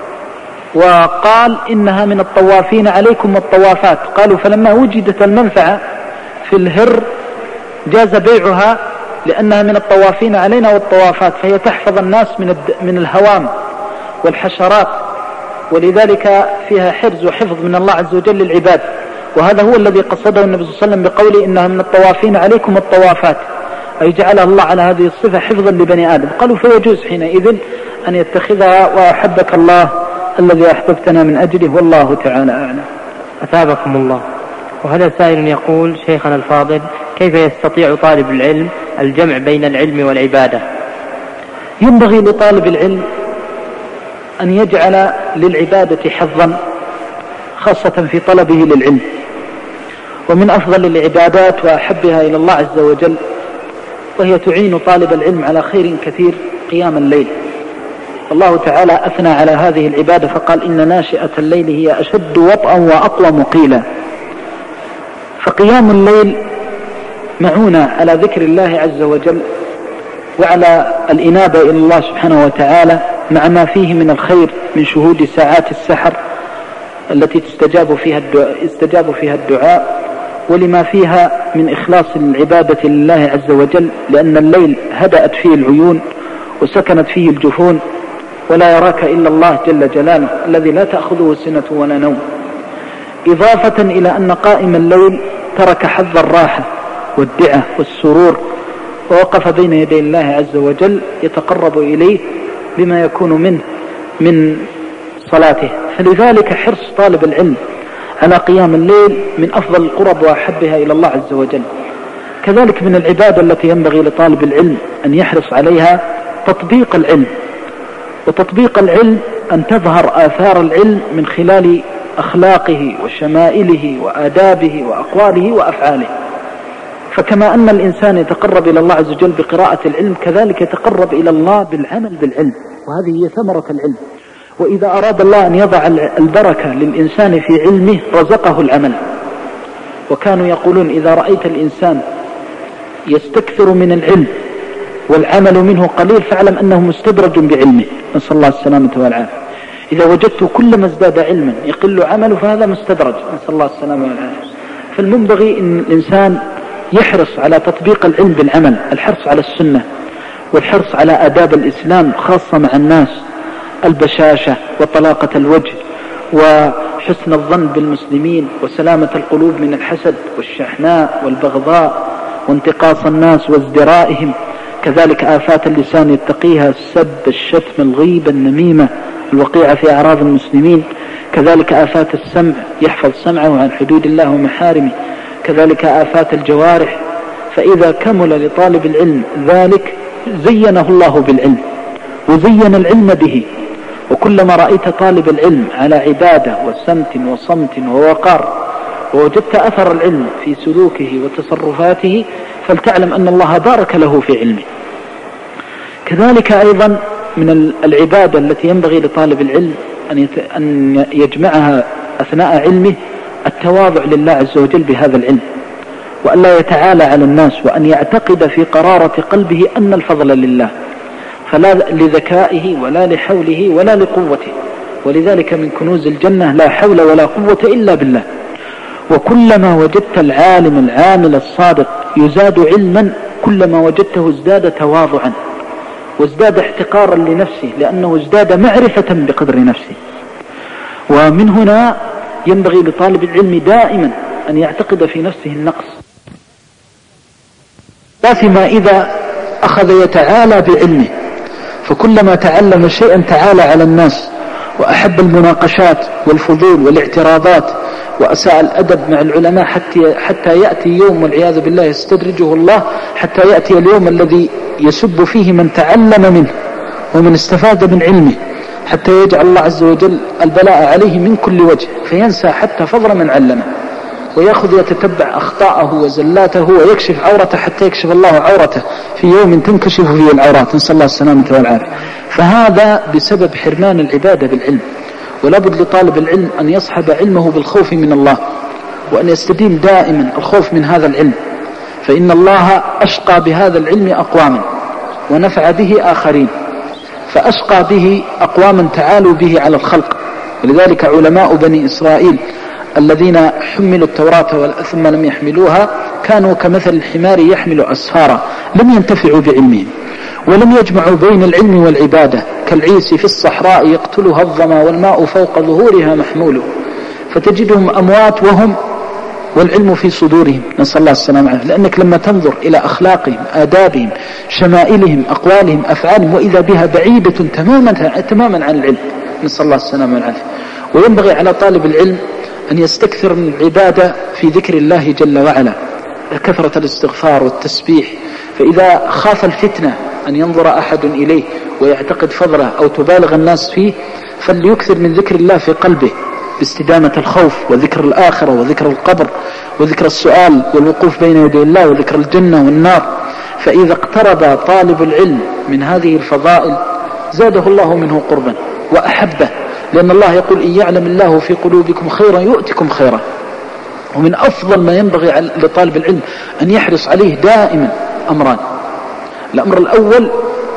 Speaker 1: وقال إنها من الطوافين عليكم والطوافات. قالوا فلما وجدت المنفعة في الهر جاز بيعها لأنها من الطوافين علينا والطوافات، فهي تحفظ الناس من الهوام والحشرات، ولذلك فيها حرز وحفظ من الله عز وجل للعباد. وهذا هو الذي قصده النبي صلى الله عليه وسلم بقوله إنها من الطوافين عليكم والطوافات، أي جعلها الله على هذه الصفة حفظا لبني آدم. قالوا فيجوز حينئذ أن يتخذها، وأحبك الله الذي أحببتنا من أجله، والله تعالى أعلم.
Speaker 2: أثابكم الله. وهذا سائل يقول: شيخنا الفاضل، كيف يستطيع طالب العلم الجمع بين العلم والعبادة؟
Speaker 1: ينبغي لطالب العلم أن يجعل للعبادة حظا خاصة في طلبه للعلم. ومن أفضل العبادات وأحبها إلى الله عز وجل وهي تعين طالب العلم على خير كثير قيام الليل. الله تعالى أثنى على هذه العبادة فقال: إن ناشئة الليل هي أشد وطئا وأقوم قيلا. فقيام الليل معونة على ذكر الله عز وجل وعلى الإنابة إلى الله سبحانه وتعالى، مع ما فيه من الخير من شهود ساعات السحر التي استجاب فيها الدعاء، ولما فيها من إخلاص العبادة لله عز وجل، لأن الليل هدأت فيه العيون وسكنت فيه الجفون، ولا يراك إلا الله جل جلاله الذي لا تأخذه سنة ولا نوم. إضافة إلى أن قائم الليل ترك حظ الراحة والدعة والسرور، ووقف بين يدي الله عز وجل يتقرب إليه بما يكون منه من صلاته. فلذلك حرص طالب العلم على قيام الليل من أفضل القرب وأحبها إلى الله عز وجل. كذلك من العبادة التي ينبغي لطالب العلم أن يحرص عليها تطبيق العلم. وتطبيق العلم أن تظهر آثار العلم من خلال أخلاقه وشمائله وآدابه وأقواله وأفعاله. فكما أن الإنسان يتقرب إلى الله عز وجل بقراءة العلم، كذلك يتقرب إلى الله بالعمل بالعلم، وهذه هي ثمرة العلم. وإذا أراد الله أن يضع البركة للإنسان في علمه رزقه العمل. وكانوا يقولون: إذا رأيت الإنسان يستكثر من العلم والعمل منه قليل فاعلم أنه مستدرج بعلمه، نسأل الله السلامة والعافية. إذا وجدت كلما ازداد علما يقل عمله فهذا مستدرج، نسأل الله السلامة والعافية. فالمنبغي أن الإنسان يحرص على تطبيق العلم بالعمل، الحرص على السنة والحرص على آداب الإسلام خاصة مع الناس، البشاشة وطلاقة الوجه وحسن الظن بالمسلمين وسلامة القلوب من الحسد والشحناء والبغضاء وانتقاص الناس وازدرائهم. كذلك آفات اللسان يتقيها: السب، الشتم، الغيبة، النميمة، الوقيعة في أعراض المسلمين. كذلك آفات السمع، يحفظ سمعه عن حدود الله ومحارمه. كذلك آفات الجوارح. فإذا كمل لطالب العلم ذلك زينه الله بالعلم وزين العلم به. وكلما رأيت طالب العلم على عبادة وسمت وصمت ووقار ووجدت أثر العلم في سلوكه وتصرفاته فلتعلم أن الله بارك له في علمه. كذلك أيضا من العبادة التي ينبغي لطالب العلم أن يجمعها أثناء علمه التواضع لله عز وجل بهذا العلم، وأن لا يتعالى على الناس، وأن يعتقد في قرارة قلبه أن الفضل لله، فلا لذكائه ولا لحوله ولا لقوته. ولذلك من كنوز الجنة لا حول ولا قوة إلا بالله. وكلما وجدت العالم العامل الصادق يزاد علما كلما وجدته ازداد تواضعا وازداد احتقارا لنفسه، لأنه ازداد معرفة بقدر نفسه. ومن هنا ينبغي لطالب العلم دائما أن يعتقد في نفسه النقص، لا فيما إذا أخذ يتعالى بعلمه، فكلما تعلم شيئا تعالى على الناس وأحب المناقشات والفضول والاعتراضات وأساء الأدب مع العلماء حتى يأتي يوم والعياذ بالله يستدرجه الله، حتى يأتي اليوم الذي يسب فيه من تعلم منه ومن استفاد من علمه، حتى يجعل الله عز وجل البلاء عليه من كل وجه، فينسى حتى فضل من علمه، ويأخذ يتتبع أخطاءه وزلاته ويكشف عورته حتى يكشف الله عورته في يوم تنكشف فيه العورات، نسأل الله السلامة والعافية. فهذا بسبب حرمان العبادة بالعلم. ولابد لطالب العلم أن يصحب علمه بالخوف من الله، وأن يستديم دائما الخوف من هذا العلم، فإن الله أشقى بهذا العلم أقواما ونفع به آخرين، فأشقى به أقواما تعالوا به على الخلق. ولذلك علماء بني إسرائيل الذين حملوا التوراة ثم لم يحملوها كانوا كمثل الحمار يحمل أسفارا، لم ينتفعوا بعلمهم ولم يجمعوا بين العلم والعبادة، كالعيس في الصحراء يقتلها الظما والماء فوق ظهورها محمول، فتجدهم أموات وهم والعلم في صدورهم، نسأل الله السلامة والعافية. لأنك لما تنظر إلى أخلاقهم، آدابهم، شمائلهم، أقوالهم، أفعالهم، وإذا بها بعيدة تماما عن العلم، نسأل الله السلامة والعافية. وينبغي على طالب العلم أن يستكثر من العبادة في ذكر الله جل وعلا، كثرة الاستغفار والتسبيح، فإذا خاف الفتنة أن ينظر أحد إليه ويعتقد فضله أو تبالغ الناس فيه فليكثر من ذكر الله في قلبه باستدامة الخوف وذكر الآخرة وذكر القبر وذكر السؤال والوقوف بين يدي الله وذكر الجنة والنار. فإذا اقترب طالب العلم من هذه الفضائل زاده الله منه قربا وأحبه، لأن الله يقول: إن يعلم الله في قلوبكم خيرا يؤتكم خيرا. ومن أفضل ما ينبغي لطالب العلم أن يحرص عليه دائما أمران: الأمر الأول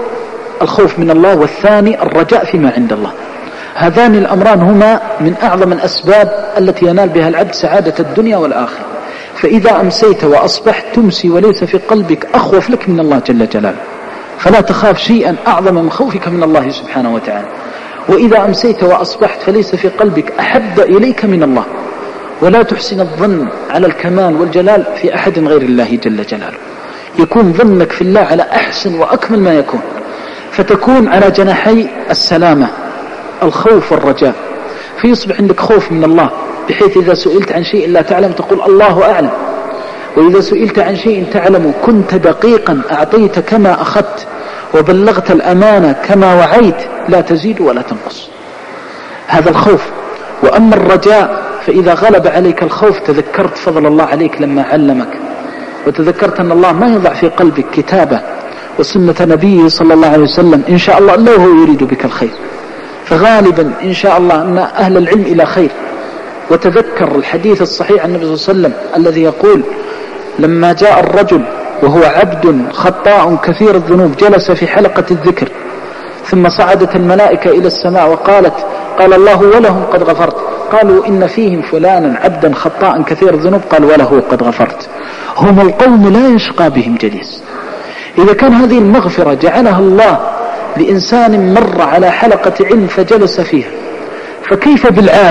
Speaker 1: الخوف من الله، والثاني الرجاء فيما عند الله. هذان الأمران هما من أعظم الأسباب التي ينال بها العبد سعادة الدنيا والآخرة. فإذا أمسيت وأصبحت تمسي وليس في قلبك أخوف لك من الله جل جلاله، فلا تخاف شيئا أعظم من خوفك من الله سبحانه وتعالى. وإذا أمسيت وأصبحت فليس في قلبك أحب إليك من الله، ولا تحسن الظن على الكمال والجلال في أحد غير الله جل جلاله. يكون ظنك في الله على أحسن وأكمل ما يكون، فتكون على جناحي السلامة، الخوف والرجاء. فيصبح عندك خوف من الله بحيث إذا سئلت عن شيء لا تعلم تقول الله أعلم، وإذا سئلت عن شيء تعلم كنت دقيقا، أعطيت كما أخذت وبلغت الأمانة كما وعيت، لا تزيد ولا تنقص. هذا الخوف. وأما الرجاء فإذا غلب عليك الخوف تذكرت فضل الله عليك لما علمك، وتذكرت أن الله ما يضع في قلبك كتابه وسنة نبيه صلى الله عليه وسلم إن شاء الله إلا هو يريد بك الخير، فغالبا إن شاء الله أن أهل العلم إلى خير. وتذكر الحديث الصحيح عن النبي صلى الله عليه وسلم الذي يقول: لما جاء الرجل وهو عبد خطاء كثير الذنوب جلس في حلقة الذكر، ثم صعدت الملائكة إلى السماء وقالت: قال الله ولهم قد غفرت. قالوا: إن فيهم فلانا عبدا خطاء كثير الذنوب. قال: وله قد غفرت. هم القوم لا يشقى بهم جليس. إذا كان هذه المغفرة جعلها الله لإنسان مر على حلقة علم فجلس فيها، فكيف بالعالم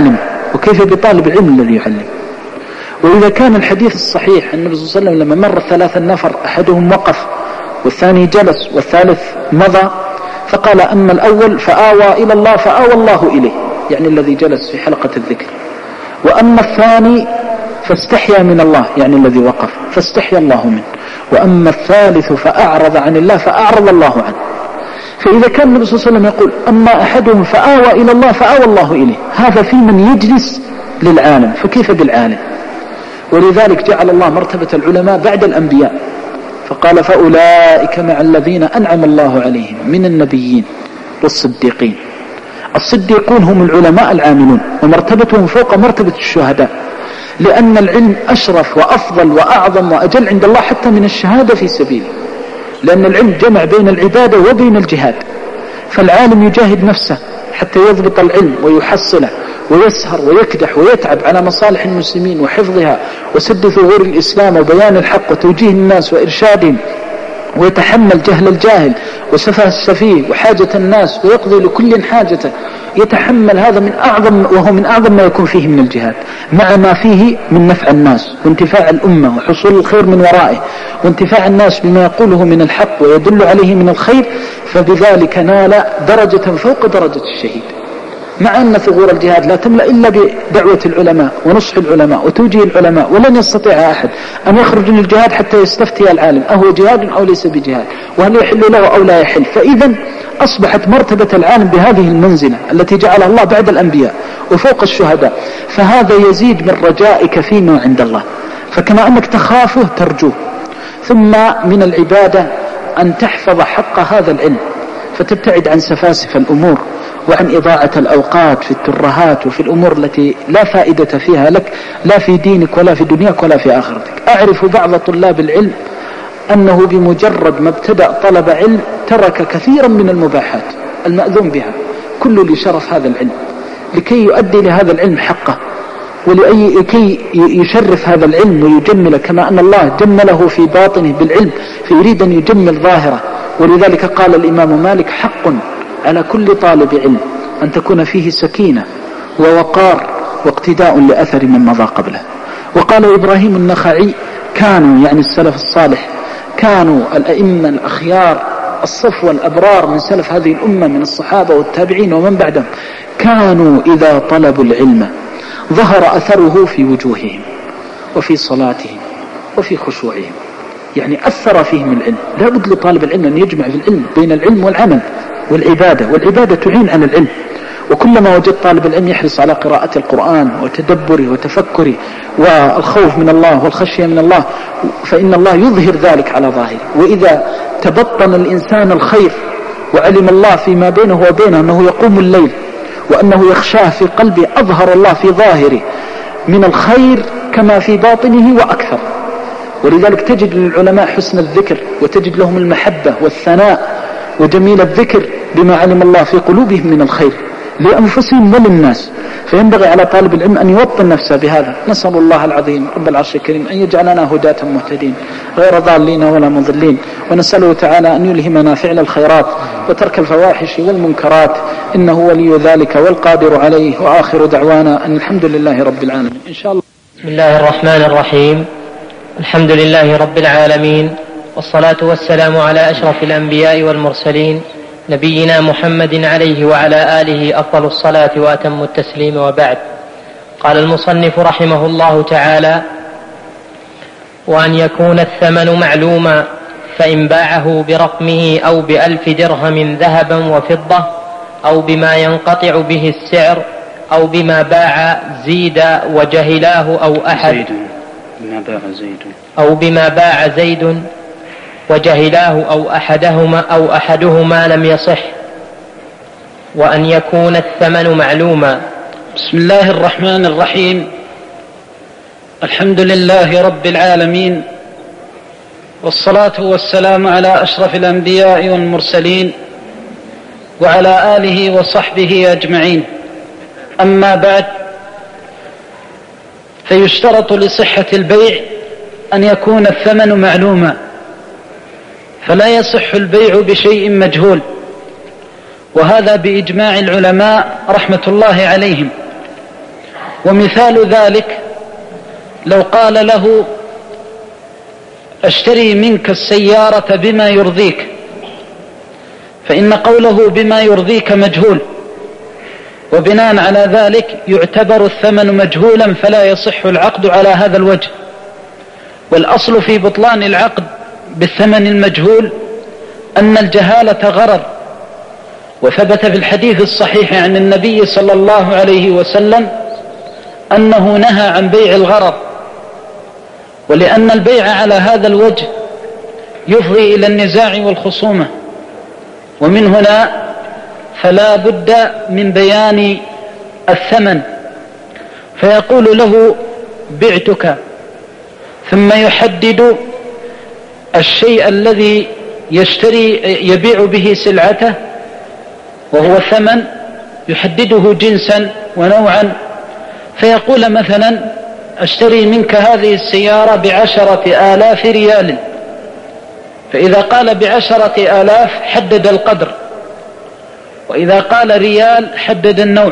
Speaker 1: وكيف بطالب العلم الذي يعلم. وإذا كان الحديث الصحيح النبي صلى الله عليه وسلم لما مر 3 نفر أحدهم وقف والثاني جلس والثالث مضى، فقال أما الأول فآوى إلى الله فآوى الله إليه، يعني الذي جلس في حلقة الذكر، وأما الثاني فاستحيا من الله، يعني الذي وقف فاستحيا الله منه، وأما الثالث فأعرض عن الله فأعرض الله عنه. فإذا كان النبي صلى الله عليه وسلم يقول أما أحدهم فآوى إلى الله فآوى الله إليه، هذا في من يجلس للعالم، فكيف بالعالم؟ ولذلك جعل الله مرتبة العلماء بعد الأنبياء، فقال فأولئك مع الذين أنعم الله عليهم من النبيين والصديقين. الصديقون هم العلماء العاملون، ومرتبتهم فوق مرتبة الشهداء، لأن العلم أشرف وأفضل وأعظم وأجل عند الله حتى من الشهادة في سبيله، لأن العلم جمع بين العبادة وبين الجهاد. فالعالم يجاهد نفسه حتى يضبط العلم ويحصله، ويسهر ويكدح ويتعب على مصالح المسلمين وحفظها وسد ثغور الإسلام وبيان الحق وتوجيه الناس وإرشادهم، ويتحمل جهل الجاهل وسفه السفيه وحاجة الناس ويقضي لكل حاجته. يتحمل هذا وهو من أعظم ما يكون فيه من الجهاد، مع ما فيه من نفع الناس وانتفاع الأمة وحصول الخير من ورائه، وانتفاع الناس بما يقوله من الحق ويدل عليه من الخير، فبذلك نال درجة فوق درجة الشهيد. مع أن ثغور الجهاد لا تملأ إلا بدعوة العلماء ونصح العلماء وتوجيه العلماء، ولن يستطيع أحد أن يخرج للجهاد حتى يستفتي العالم أهو جهاد أو ليس بجهاد، وهل يحل له أو لا يحل. فإذا أصبحت مرتبة العالم بهذه المنزلة التي جعلها الله بعد الأنبياء وفوق الشهداء، فهذا يزيد من رجائك فيما عند الله، فكما أنك تخافه ترجوه. ثم من العبادة أن تحفظ حق هذا العلم، فتبتعد عن سفاسف الأمور وعن إضاعة الأوقات في الترهات وفي الأمور التي لا فائدة فيها لك، لا في دينك ولا في دنياك ولا في آخرتك. أعرف بعض طلاب العلم أنه بمجرد ما ابتدأ طلب علم ترك كثيرا من المباحات المأذون بها، كل لشرف هذا العلم، لكي يؤدي لهذا العلم حقه، ولكي يشرف هذا العلم ويجمل كما أن الله جمله في باطنه بالعلم، فيريد أن يجمل ظاهره. ولذلك قال الإمام مالك حق على كل طالب علم أن تكون فيه سكينة ووقار واقتداء لأثر من مضى قبله. وقال إبراهيم النخعي كانوا، يعني السلف الصالح، كانوا الأئمة الأخيار الصفوة الأبرار من سلف هذه الأمة من الصحابة والتابعين ومن بعدهم، كانوا إذا طلبوا العلم ظهر أثره في وجوههم وفي صلاتهم وفي خشوعهم، يعني أثر فيهم العلم. لا بد لطالب العلم أن يجمع في العلم بين العلم والعمل والعبادة، والعبادة تعين على العلم. وكلما وجد طالب العلم يحرص على قراءة القرآن وتدبره وتفكره والخوف من الله والخشية من الله، فإن الله يظهر ذلك على ظاهره. وإذا تبطن الإنسان الخير وعلم الله فيما بينه وبينه أنه يقوم الليل وأنه يخشاه في قلبه، أظهر الله في ظاهره من الخير كما في باطنه وأكثر. ولذلك تجد للعلماء حسن الذكر، وتجد لهم المحبة والثناء وجميل الذكر بما علم الله في قلوبهم من الخير لأنفسهم وللناس. فينبغي على طالب العلم أن يوطن نفسه بهذا. نسأل الله العظيم رب العرش الكريم أن يجعلنا هداة مهتدين غير ضالين ولا مضلين، ونسأله تعالى أن يلهمنا فعل الخيرات وترك الفواحش والمنكرات، إنه ولي ذلك والقادر عليه. وآخر دعوانا أن الحمد لله رب العالمين إن شاء الله.
Speaker 2: بسم الله الرحمن الرحيم، الحمد لله رب العالمين، والصلاة والسلام على أشرف الأنبياء والمرسلين نبينا محمد عليه وعلى آله أفضل الصلاة وأتم التسليم، وبعد. قال المصنف رحمه الله تعالى: وأن يكون الثمن معلوما، فإن باعه برقمه أو ب1000 درهم ذهبا وفضة، أو بما ينقطع به السعر، أو بما باع زيد وجهلاه أو بما باع زيد وجهلاه أو أحدهما لم يصح. وأن يكون الثمن معلوما.
Speaker 3: بسم الله الرحمن الرحيم، الحمد لله رب العالمين، والصلاة والسلام على أشرف الأنبياء والمرسلين وعلى آله وصحبه أجمعين. أما بعد، فيشترط لصحة البيع أن يكون الثمن معلوما، فلا يصح البيع بشيء مجهول، وهذا بإجماع العلماء رحمة الله عليهم. ومثال ذلك لو قال له اشتري منك السيارة بما يرضيك، فإن قوله بما يرضيك مجهول، وبناء على ذلك يعتبر الثمن مجهولا فلا يصح العقد على هذا الوجه. والأصل في بطلان العقد بالثمن المجهول أن الجهالة غرر، وثبت في الحديث الصحيح عن النبي صلى الله عليه وسلم أنه نهى عن بيع الغرر، ولأن البيع على هذا الوجه يفضي إلى النزاع والخصومة، ومن هنا فلا بد من بيان الثمن، فيقول له بعتك، ثم يحدد الشيء الذي يبيع به سلعته وهو الثمن، يحدده جنسا ونوعا، فيقول مثلا اشتري منك هذه السيارة ب10,000 ريال، فإذا قال ب10,000 حدد القدر، وإذا قال ريال حدد النوع،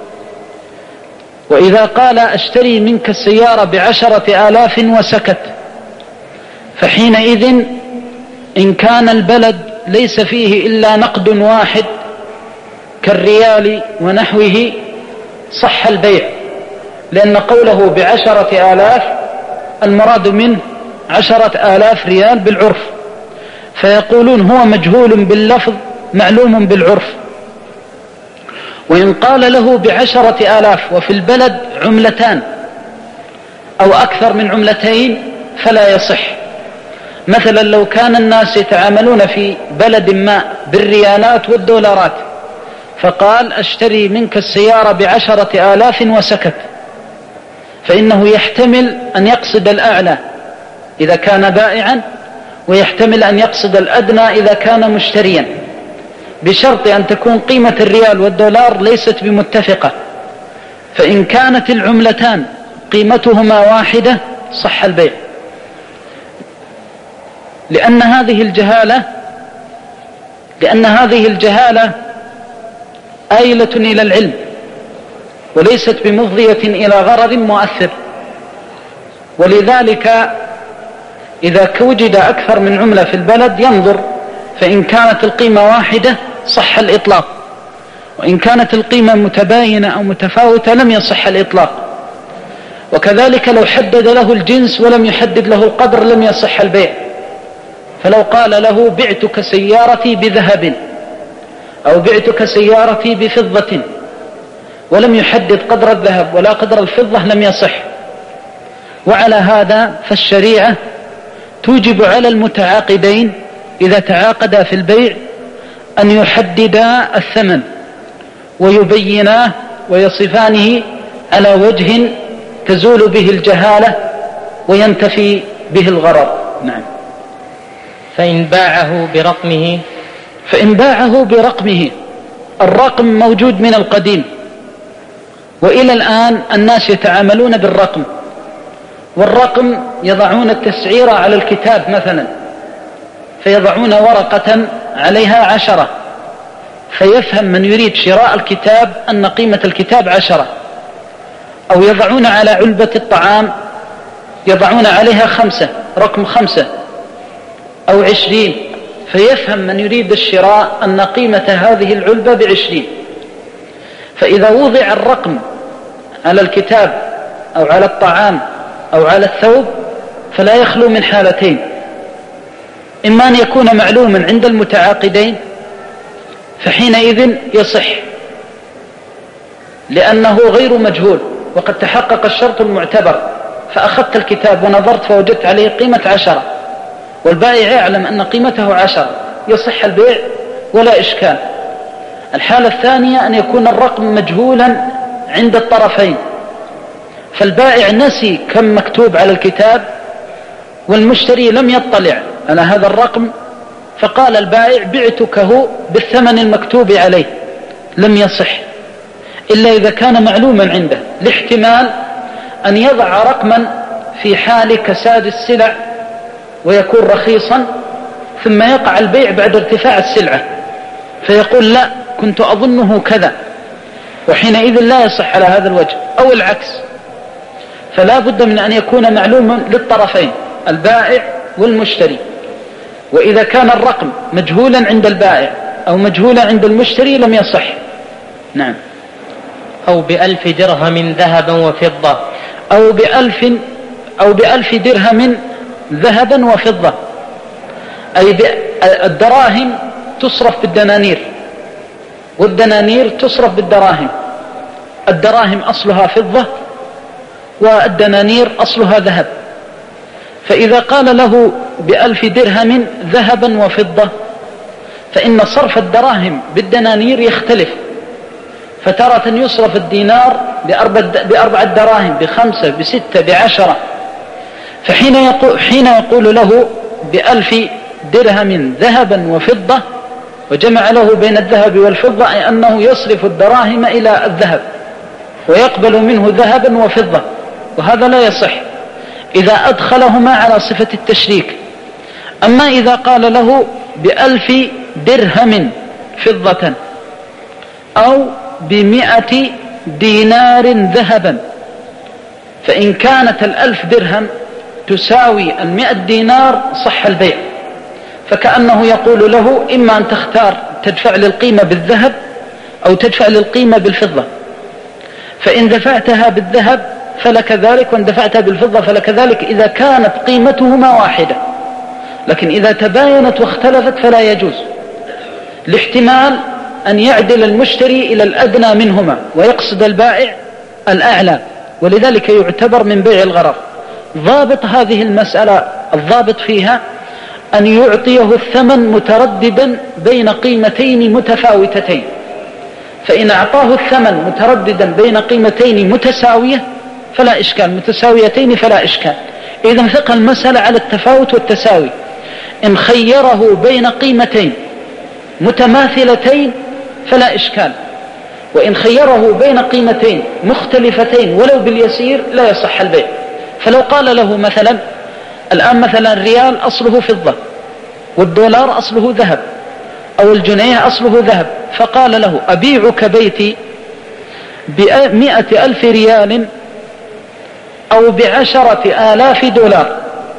Speaker 3: وإذا قال اشتري منك السيارة ب10,000 وسكت، فحينئذ إن كان البلد ليس فيه إلا نقد واحد كالريال ونحوه صح البيع، لأن قوله ب10,000 المراد منه 10,000 ريال بالعرف، فيقولون هو مجهول باللفظ معلوم بالعرف. وإن قال له ب10,000 وفي البلد عملتان أو أكثر من عملتين فلا يصح. مثلا لو كان الناس يتعاملون في بلد ما بالريالات والدولارات، فقال اشتري منك السيارة ب10,000 وسكت، فإنه يحتمل أن يقصد الأعلى إذا كان بائعا، ويحتمل أن يقصد الأدنى إذا كان مشتريا، بشرط أن تكون قيمة الريال والدولار ليست بمتفقة. فإن كانت العملتان قيمتهما واحدة صح البيع، لأن هذه الجهالة آيلة إلى العلم، وليست بمفضية إلى غرض مؤثر. ولذلك إذا وجد أكثر من عملة في البلد ينظر، فإن كانت القيمة واحدة صح الإطلاق، وإن كانت القيمة متباينة أو متفاوتة لم يصح الإطلاق. وكذلك لو حدد له الجنس ولم يحدد له القدر لم يصح البيع. فلو قال له بعتك سيارتي بذهب أو بعتك سيارتي بفضة ولم يحدد قدر الذهب ولا قدر الفضة لم يصح. وعلى هذا فالشريعة توجب على المتعاقدين إذا تعاقدا في البيع أن يحددا الثمن ويبيناه ويصفانه على وجه تزول به الجهالة وينتفي به الغرر. نعم.
Speaker 2: فإن باعه
Speaker 3: برقمه، الرقم موجود من القديم، وإلى الآن الناس يتعاملون بالرقم، والرقم يضعون التسعير على الكتاب مثلا، فيضعون ورقة عليها 10، فيفهم من يريد شراء الكتاب أن قيمة الكتاب 10، أو يضعون على علبة الطعام يضعون عليها 5، رقم 5 أو 20، فيفهم من يريد الشراء أن قيمة هذه العلبة ب20. فإذا وضع الرقم على الكتاب أو على الطعام أو على الثوب فلا يخلو من حالتين: إما أن يكون معلوما عند المتعاقدين فحينئذ يصح لأنه غير مجهول وقد تحقق الشرط المعتبر، فأخذت الكتاب ونظرت فوجدت عليه قيمة 10 والبائع يعلم أن قيمته 10، يصح البيع ولا إشكال. الحالة الثانية أن يكون الرقم مجهولا عند الطرفين، فالبائع نسي كم مكتوب على الكتاب والمشتري لم يطلع على هذا الرقم، فقال البائع بعتكه بالثمن المكتوب عليه، لم يصح إلا إذا كان معلوما عنده، لاحتمال أن يضع رقما في حال كساد السلع ويكون رخيصا ثم يقع البيع بعد ارتفاع السلعة، فيقول لا كنت أظنه كذا، وحينئذ لا يصح على هذا الوجه، أو العكس، فلا بد من أن يكون معلوما للطرفين البائع والمشتري. وإذا كان الرقم مجهولا عند البائع أو مجهولا عند المشتري لم يصح. نعم.
Speaker 2: أو ب1000 درهم ذهبا وفضة،
Speaker 3: أو ب1000 درهم ذهبا وفضة، أي الدراهم تصرف بالدنانير، والدنانير تصرف بالدراهم. الدراهم أصلها فضة والدنانير أصلها ذهب. فإذا قال له ب1000 درهم ذهبا وفضة، فإن صرف الدراهم بالدنانير يختلف، فترة يصرف الدينار ب4 دراهم، ب5، ب6، ب10. فحين يقول له ب1000 درهم ذهبا وفضة، وجمع له بين الذهب والفضة، أي أنه يصرف الدراهم إلى الذهب ويقبل منه ذهبا وفضة، وهذا لا يصح إذا أدخلهما على صفة التشريك. أما إذا قال له ب1000 درهم فضة أو ب100 دينار ذهبا، فإن كانت 1000 درهم تساوي 100 دينار صح البيع، فكأنه يقول له إما أن تختار تدفع للقيمة بالذهب أو تدفع للقيمة بالفضة، فإن دفعتها بالذهب فلك ذلك، وإن دفعتها بالفضة فلك ذلك إذا كانت قيمتهما واحدة. لكن إذا تباينت واختلفت فلا يجوز، لاحتمال أن يعدل المشتري إلى الأدنى منهما ويقصد البائع الأعلى، ولذلك يعتبر من بيع الغرر. ضابط هذه المسألة، الضابط فيها أن يعطيه الثمن مترددا بين قيمتين متفاوتتين. فإن أعطاه الثمن مترددا بين قيمتين متساوية فلا إشكال، متساويتين فلا إشكال. إذن فقه المسألة على التفاوت والتساوي. إن خيره بين قيمتين متماثلتين فلا إشكال، وإن خيره بين قيمتين مختلفتين ولو باليسير لا يصح البيع. فلو قال له مثلا الآن مثلا الريال أصله فضة، والدولار أصله ذهب، أو الجنيه أصله ذهب، فقال له أبيعك بيتي ب100,000 ريال أو ب10,000 دولار.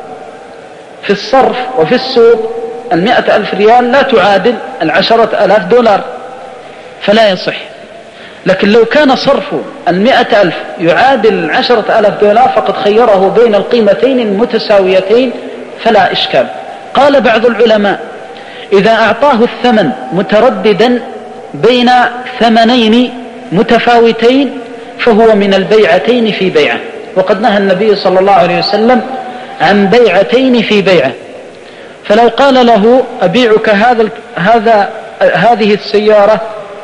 Speaker 3: في الصرف وفي السوق 100,000 ريال لا تعادل 10,000 دولار، فلا يصح. لكن لو كان صرف 100,000 يعادل 10,000 دولار فقد خيره بين القيمتين المتساويتين فلا إشكال. قال بعض العلماء إذا أعطاه الثمن مترددا بين ثمنين متفاوتين فهو من البيعتين في بيعة، وقد نهى النبي صلى الله عليه وسلم عن بيعتين في بيعة. فلو قال له أبيعك هذه السيارة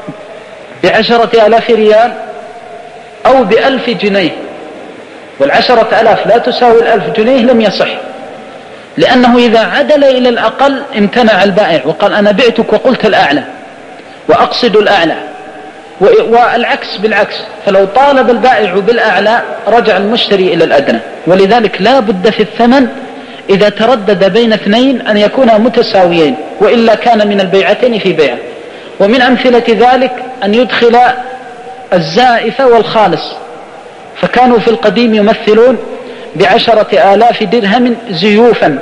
Speaker 3: ب10,000 ريال أو ب1,000 جنيه، وال10,000 لا تساوي 1,000 جنيه، لم يصح، لأنه إذا عدل إلى الأقل امتنع البائع وقال أنا بعتك وقلت الأعلى وأقصد الأعلى، والعكس بالعكس. فلو طالب البائع بالأعلى رجع المشتري إلى الأدنى. ولذلك لا بد في الثمن إذا تردد بين اثنين أن يكونا متساويين، وإلا كان من البيعتين في بيعة. ومن أمثلة ذلك أن يدخل الزائف والخالص، فكانوا في القديم يمثلون ب10,000 درهم زيوفا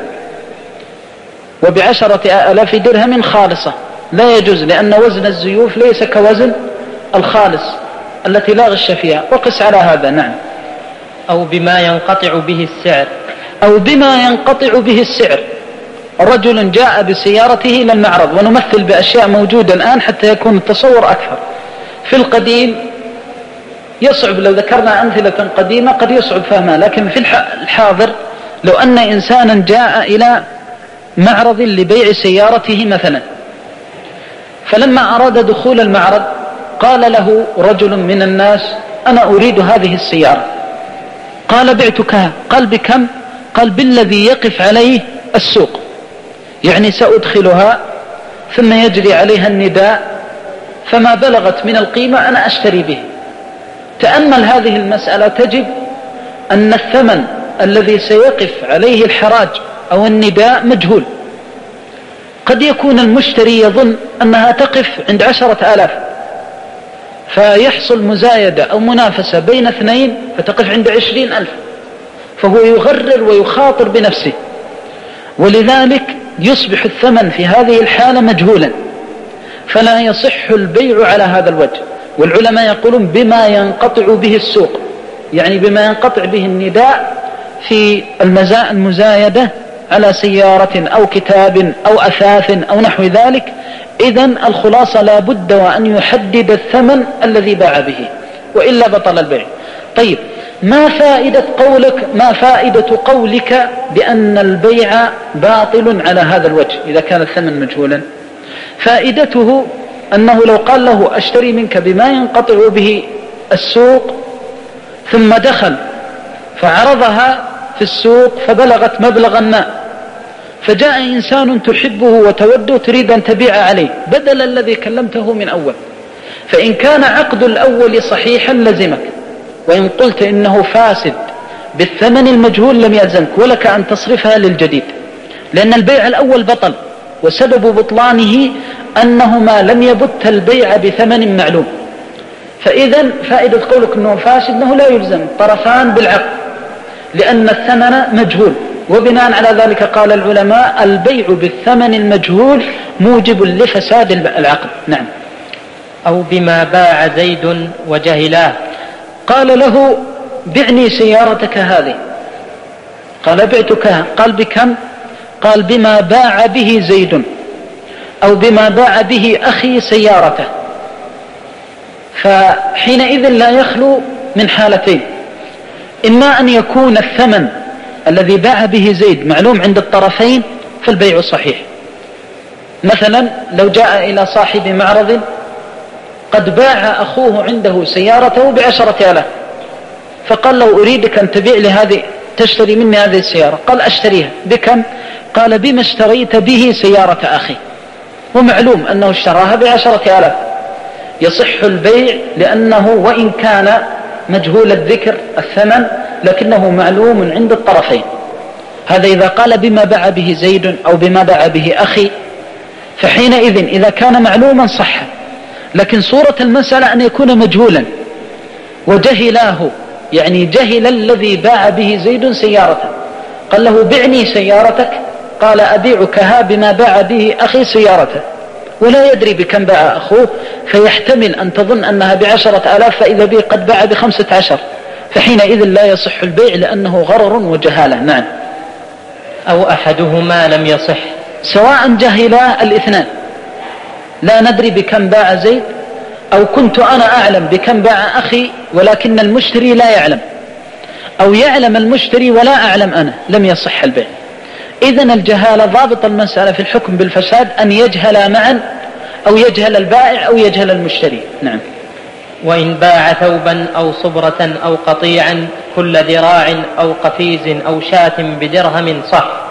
Speaker 3: وب10,000 درهم خالصة، لا يجوز، لأن وزن الزيوف ليس كوزن الخالص التي لا غش فيها. وقس على هذا. نعم.
Speaker 2: أو بما ينقطع به السعر،
Speaker 3: أو بما ينقطع به السعر. رجل جاء بسيارته إلى المعرض، ونمثل بأشياء موجودة الآن حتى يكون التصور أكثر. في القديم يصعب، لو ذكرنا أمثلة قديمة قد يصعب فهمها، لكن في الحاضر لو أن إنسانا جاء إلى معرض لبيع سيارته مثلا، فلما أراد دخول المعرض قال له رجل من الناس أنا أريد هذه السيارة. قال بعتكها. قال بكم؟ قال بالذي يقف عليه السوق، يعني سأدخلها ثم يجري عليها النداء، فما بلغت من القيمة أنا أشتري به. تأمل هذه المسألة، تجد أن الثمن الذي سيقف عليه الحراج أو النداء مجهول. قد يكون المشتري يظن أنها تقف عند 10,000، فيحصل مزايدة أو منافسة بين اثنين فتقف عند 20,000، فهو يغرر ويخاطر بنفسه، ولذلك يصبح الثمن في هذه الحالة مجهولا، فلا يصح البيع على هذا الوجه. والعلماء يقولون بما ينقطع به السوق، يعني بما ينقطع به النداء في المزايدة على سيارة أو كتاب أو أثاث أو نحو ذلك. إذن الخلاصة لا بد وأن يحدد الثمن الذي باع به، وإلا بطل البيع. طيب، ما فائدة قولك بأن البيع باطل على هذا الوجه إذا كان الثمن مجهولا؟ فائدته أنه لو قال له أشتري منك بما ينقطع به السوق، ثم دخل فعرضها في السوق فبلغت مبلغا ما، فجاء إنسان تحبه وتوده تريد أن تبيع عليه بدل الذي كلمته من أول، فإن كان عقد الأول صحيحا لزمك، وإن قلت إنه فاسد بالثمن المجهول لم يلزمك، ولك أن تصرفها للجديد، لأن البيع الأول بطل، وسبب بطلانه أنهما لم يبت البيع بثمن معلوم. فإذا فائدة قولك أنه فاسد أنه لا يلزم طرفان بالعقد، لأن الثمن مجهول، وبناء على ذلك قال العلماء البيع بالثمن المجهول موجب لفساد العقد. نعم.
Speaker 2: أو بما باع زيد وجهلاه،
Speaker 3: قال له بعني سيارتك هذه، قال بعتكها، قال بكم؟ قال بما باع به زيد، أو بما باع به أخي سيارته. فحينئذ لا يخلو من حالتين، إما أن يكون الثمن الذي باع به زيد معلوم عند الطرفين فالبيع صحيح. مثلا لو جاء إلى صاحب معرض قد باع أخوه عنده سيارته ب10,000، فقال له أريدك أن تبيع لي هذه، تشتري مني هذه السيارة. قال أشتريها بكم؟ قال بما اشتريت به سيارة أخي، ومعلوم أنه اشتراها ب10,000. يصح البيع لأنه وإن كان مجهول الذكر الثمن لكنه معلوم عند الطرفين. هذا إذا قال بما باع به زيد أو بما باع به أخي، فحينئذ إذا كان معلوما صح. لكن صورة المسألة أن يكون مجهولا وجهلاه، يعني جهل الذي باع به زيد سيارته، قال له بعني سيارتك، قال أبيعكها بما باع به أخي سيارته، ولا يدري بكم باع أخوه، فيحتمل أن تظن أنها ب10,000 فإذا به قد باع ب15، فحينئذ لا يصح البيع لأنه غرر وجهالة. نعم.
Speaker 2: أو أحدهما لم يصح،
Speaker 3: سواء جهلا الاثنان، لا ندري بكم باع زيد، أو كنت أنا أعلم بكم باع أخي ولكن المشتري لا يعلم، أو يعلم المشتري ولا أعلم أنا، لم يصح البيع. إذن الجهالة ضابط المسألة في الحكم بالفساد أن يجهل معا، أو يجهل البائع أو يجهل المشتري. نعم.
Speaker 2: وإن باع ثوبا أو صبرة أو قطيعا كل ذراع أو قفيز أو شاة بدرهم صح،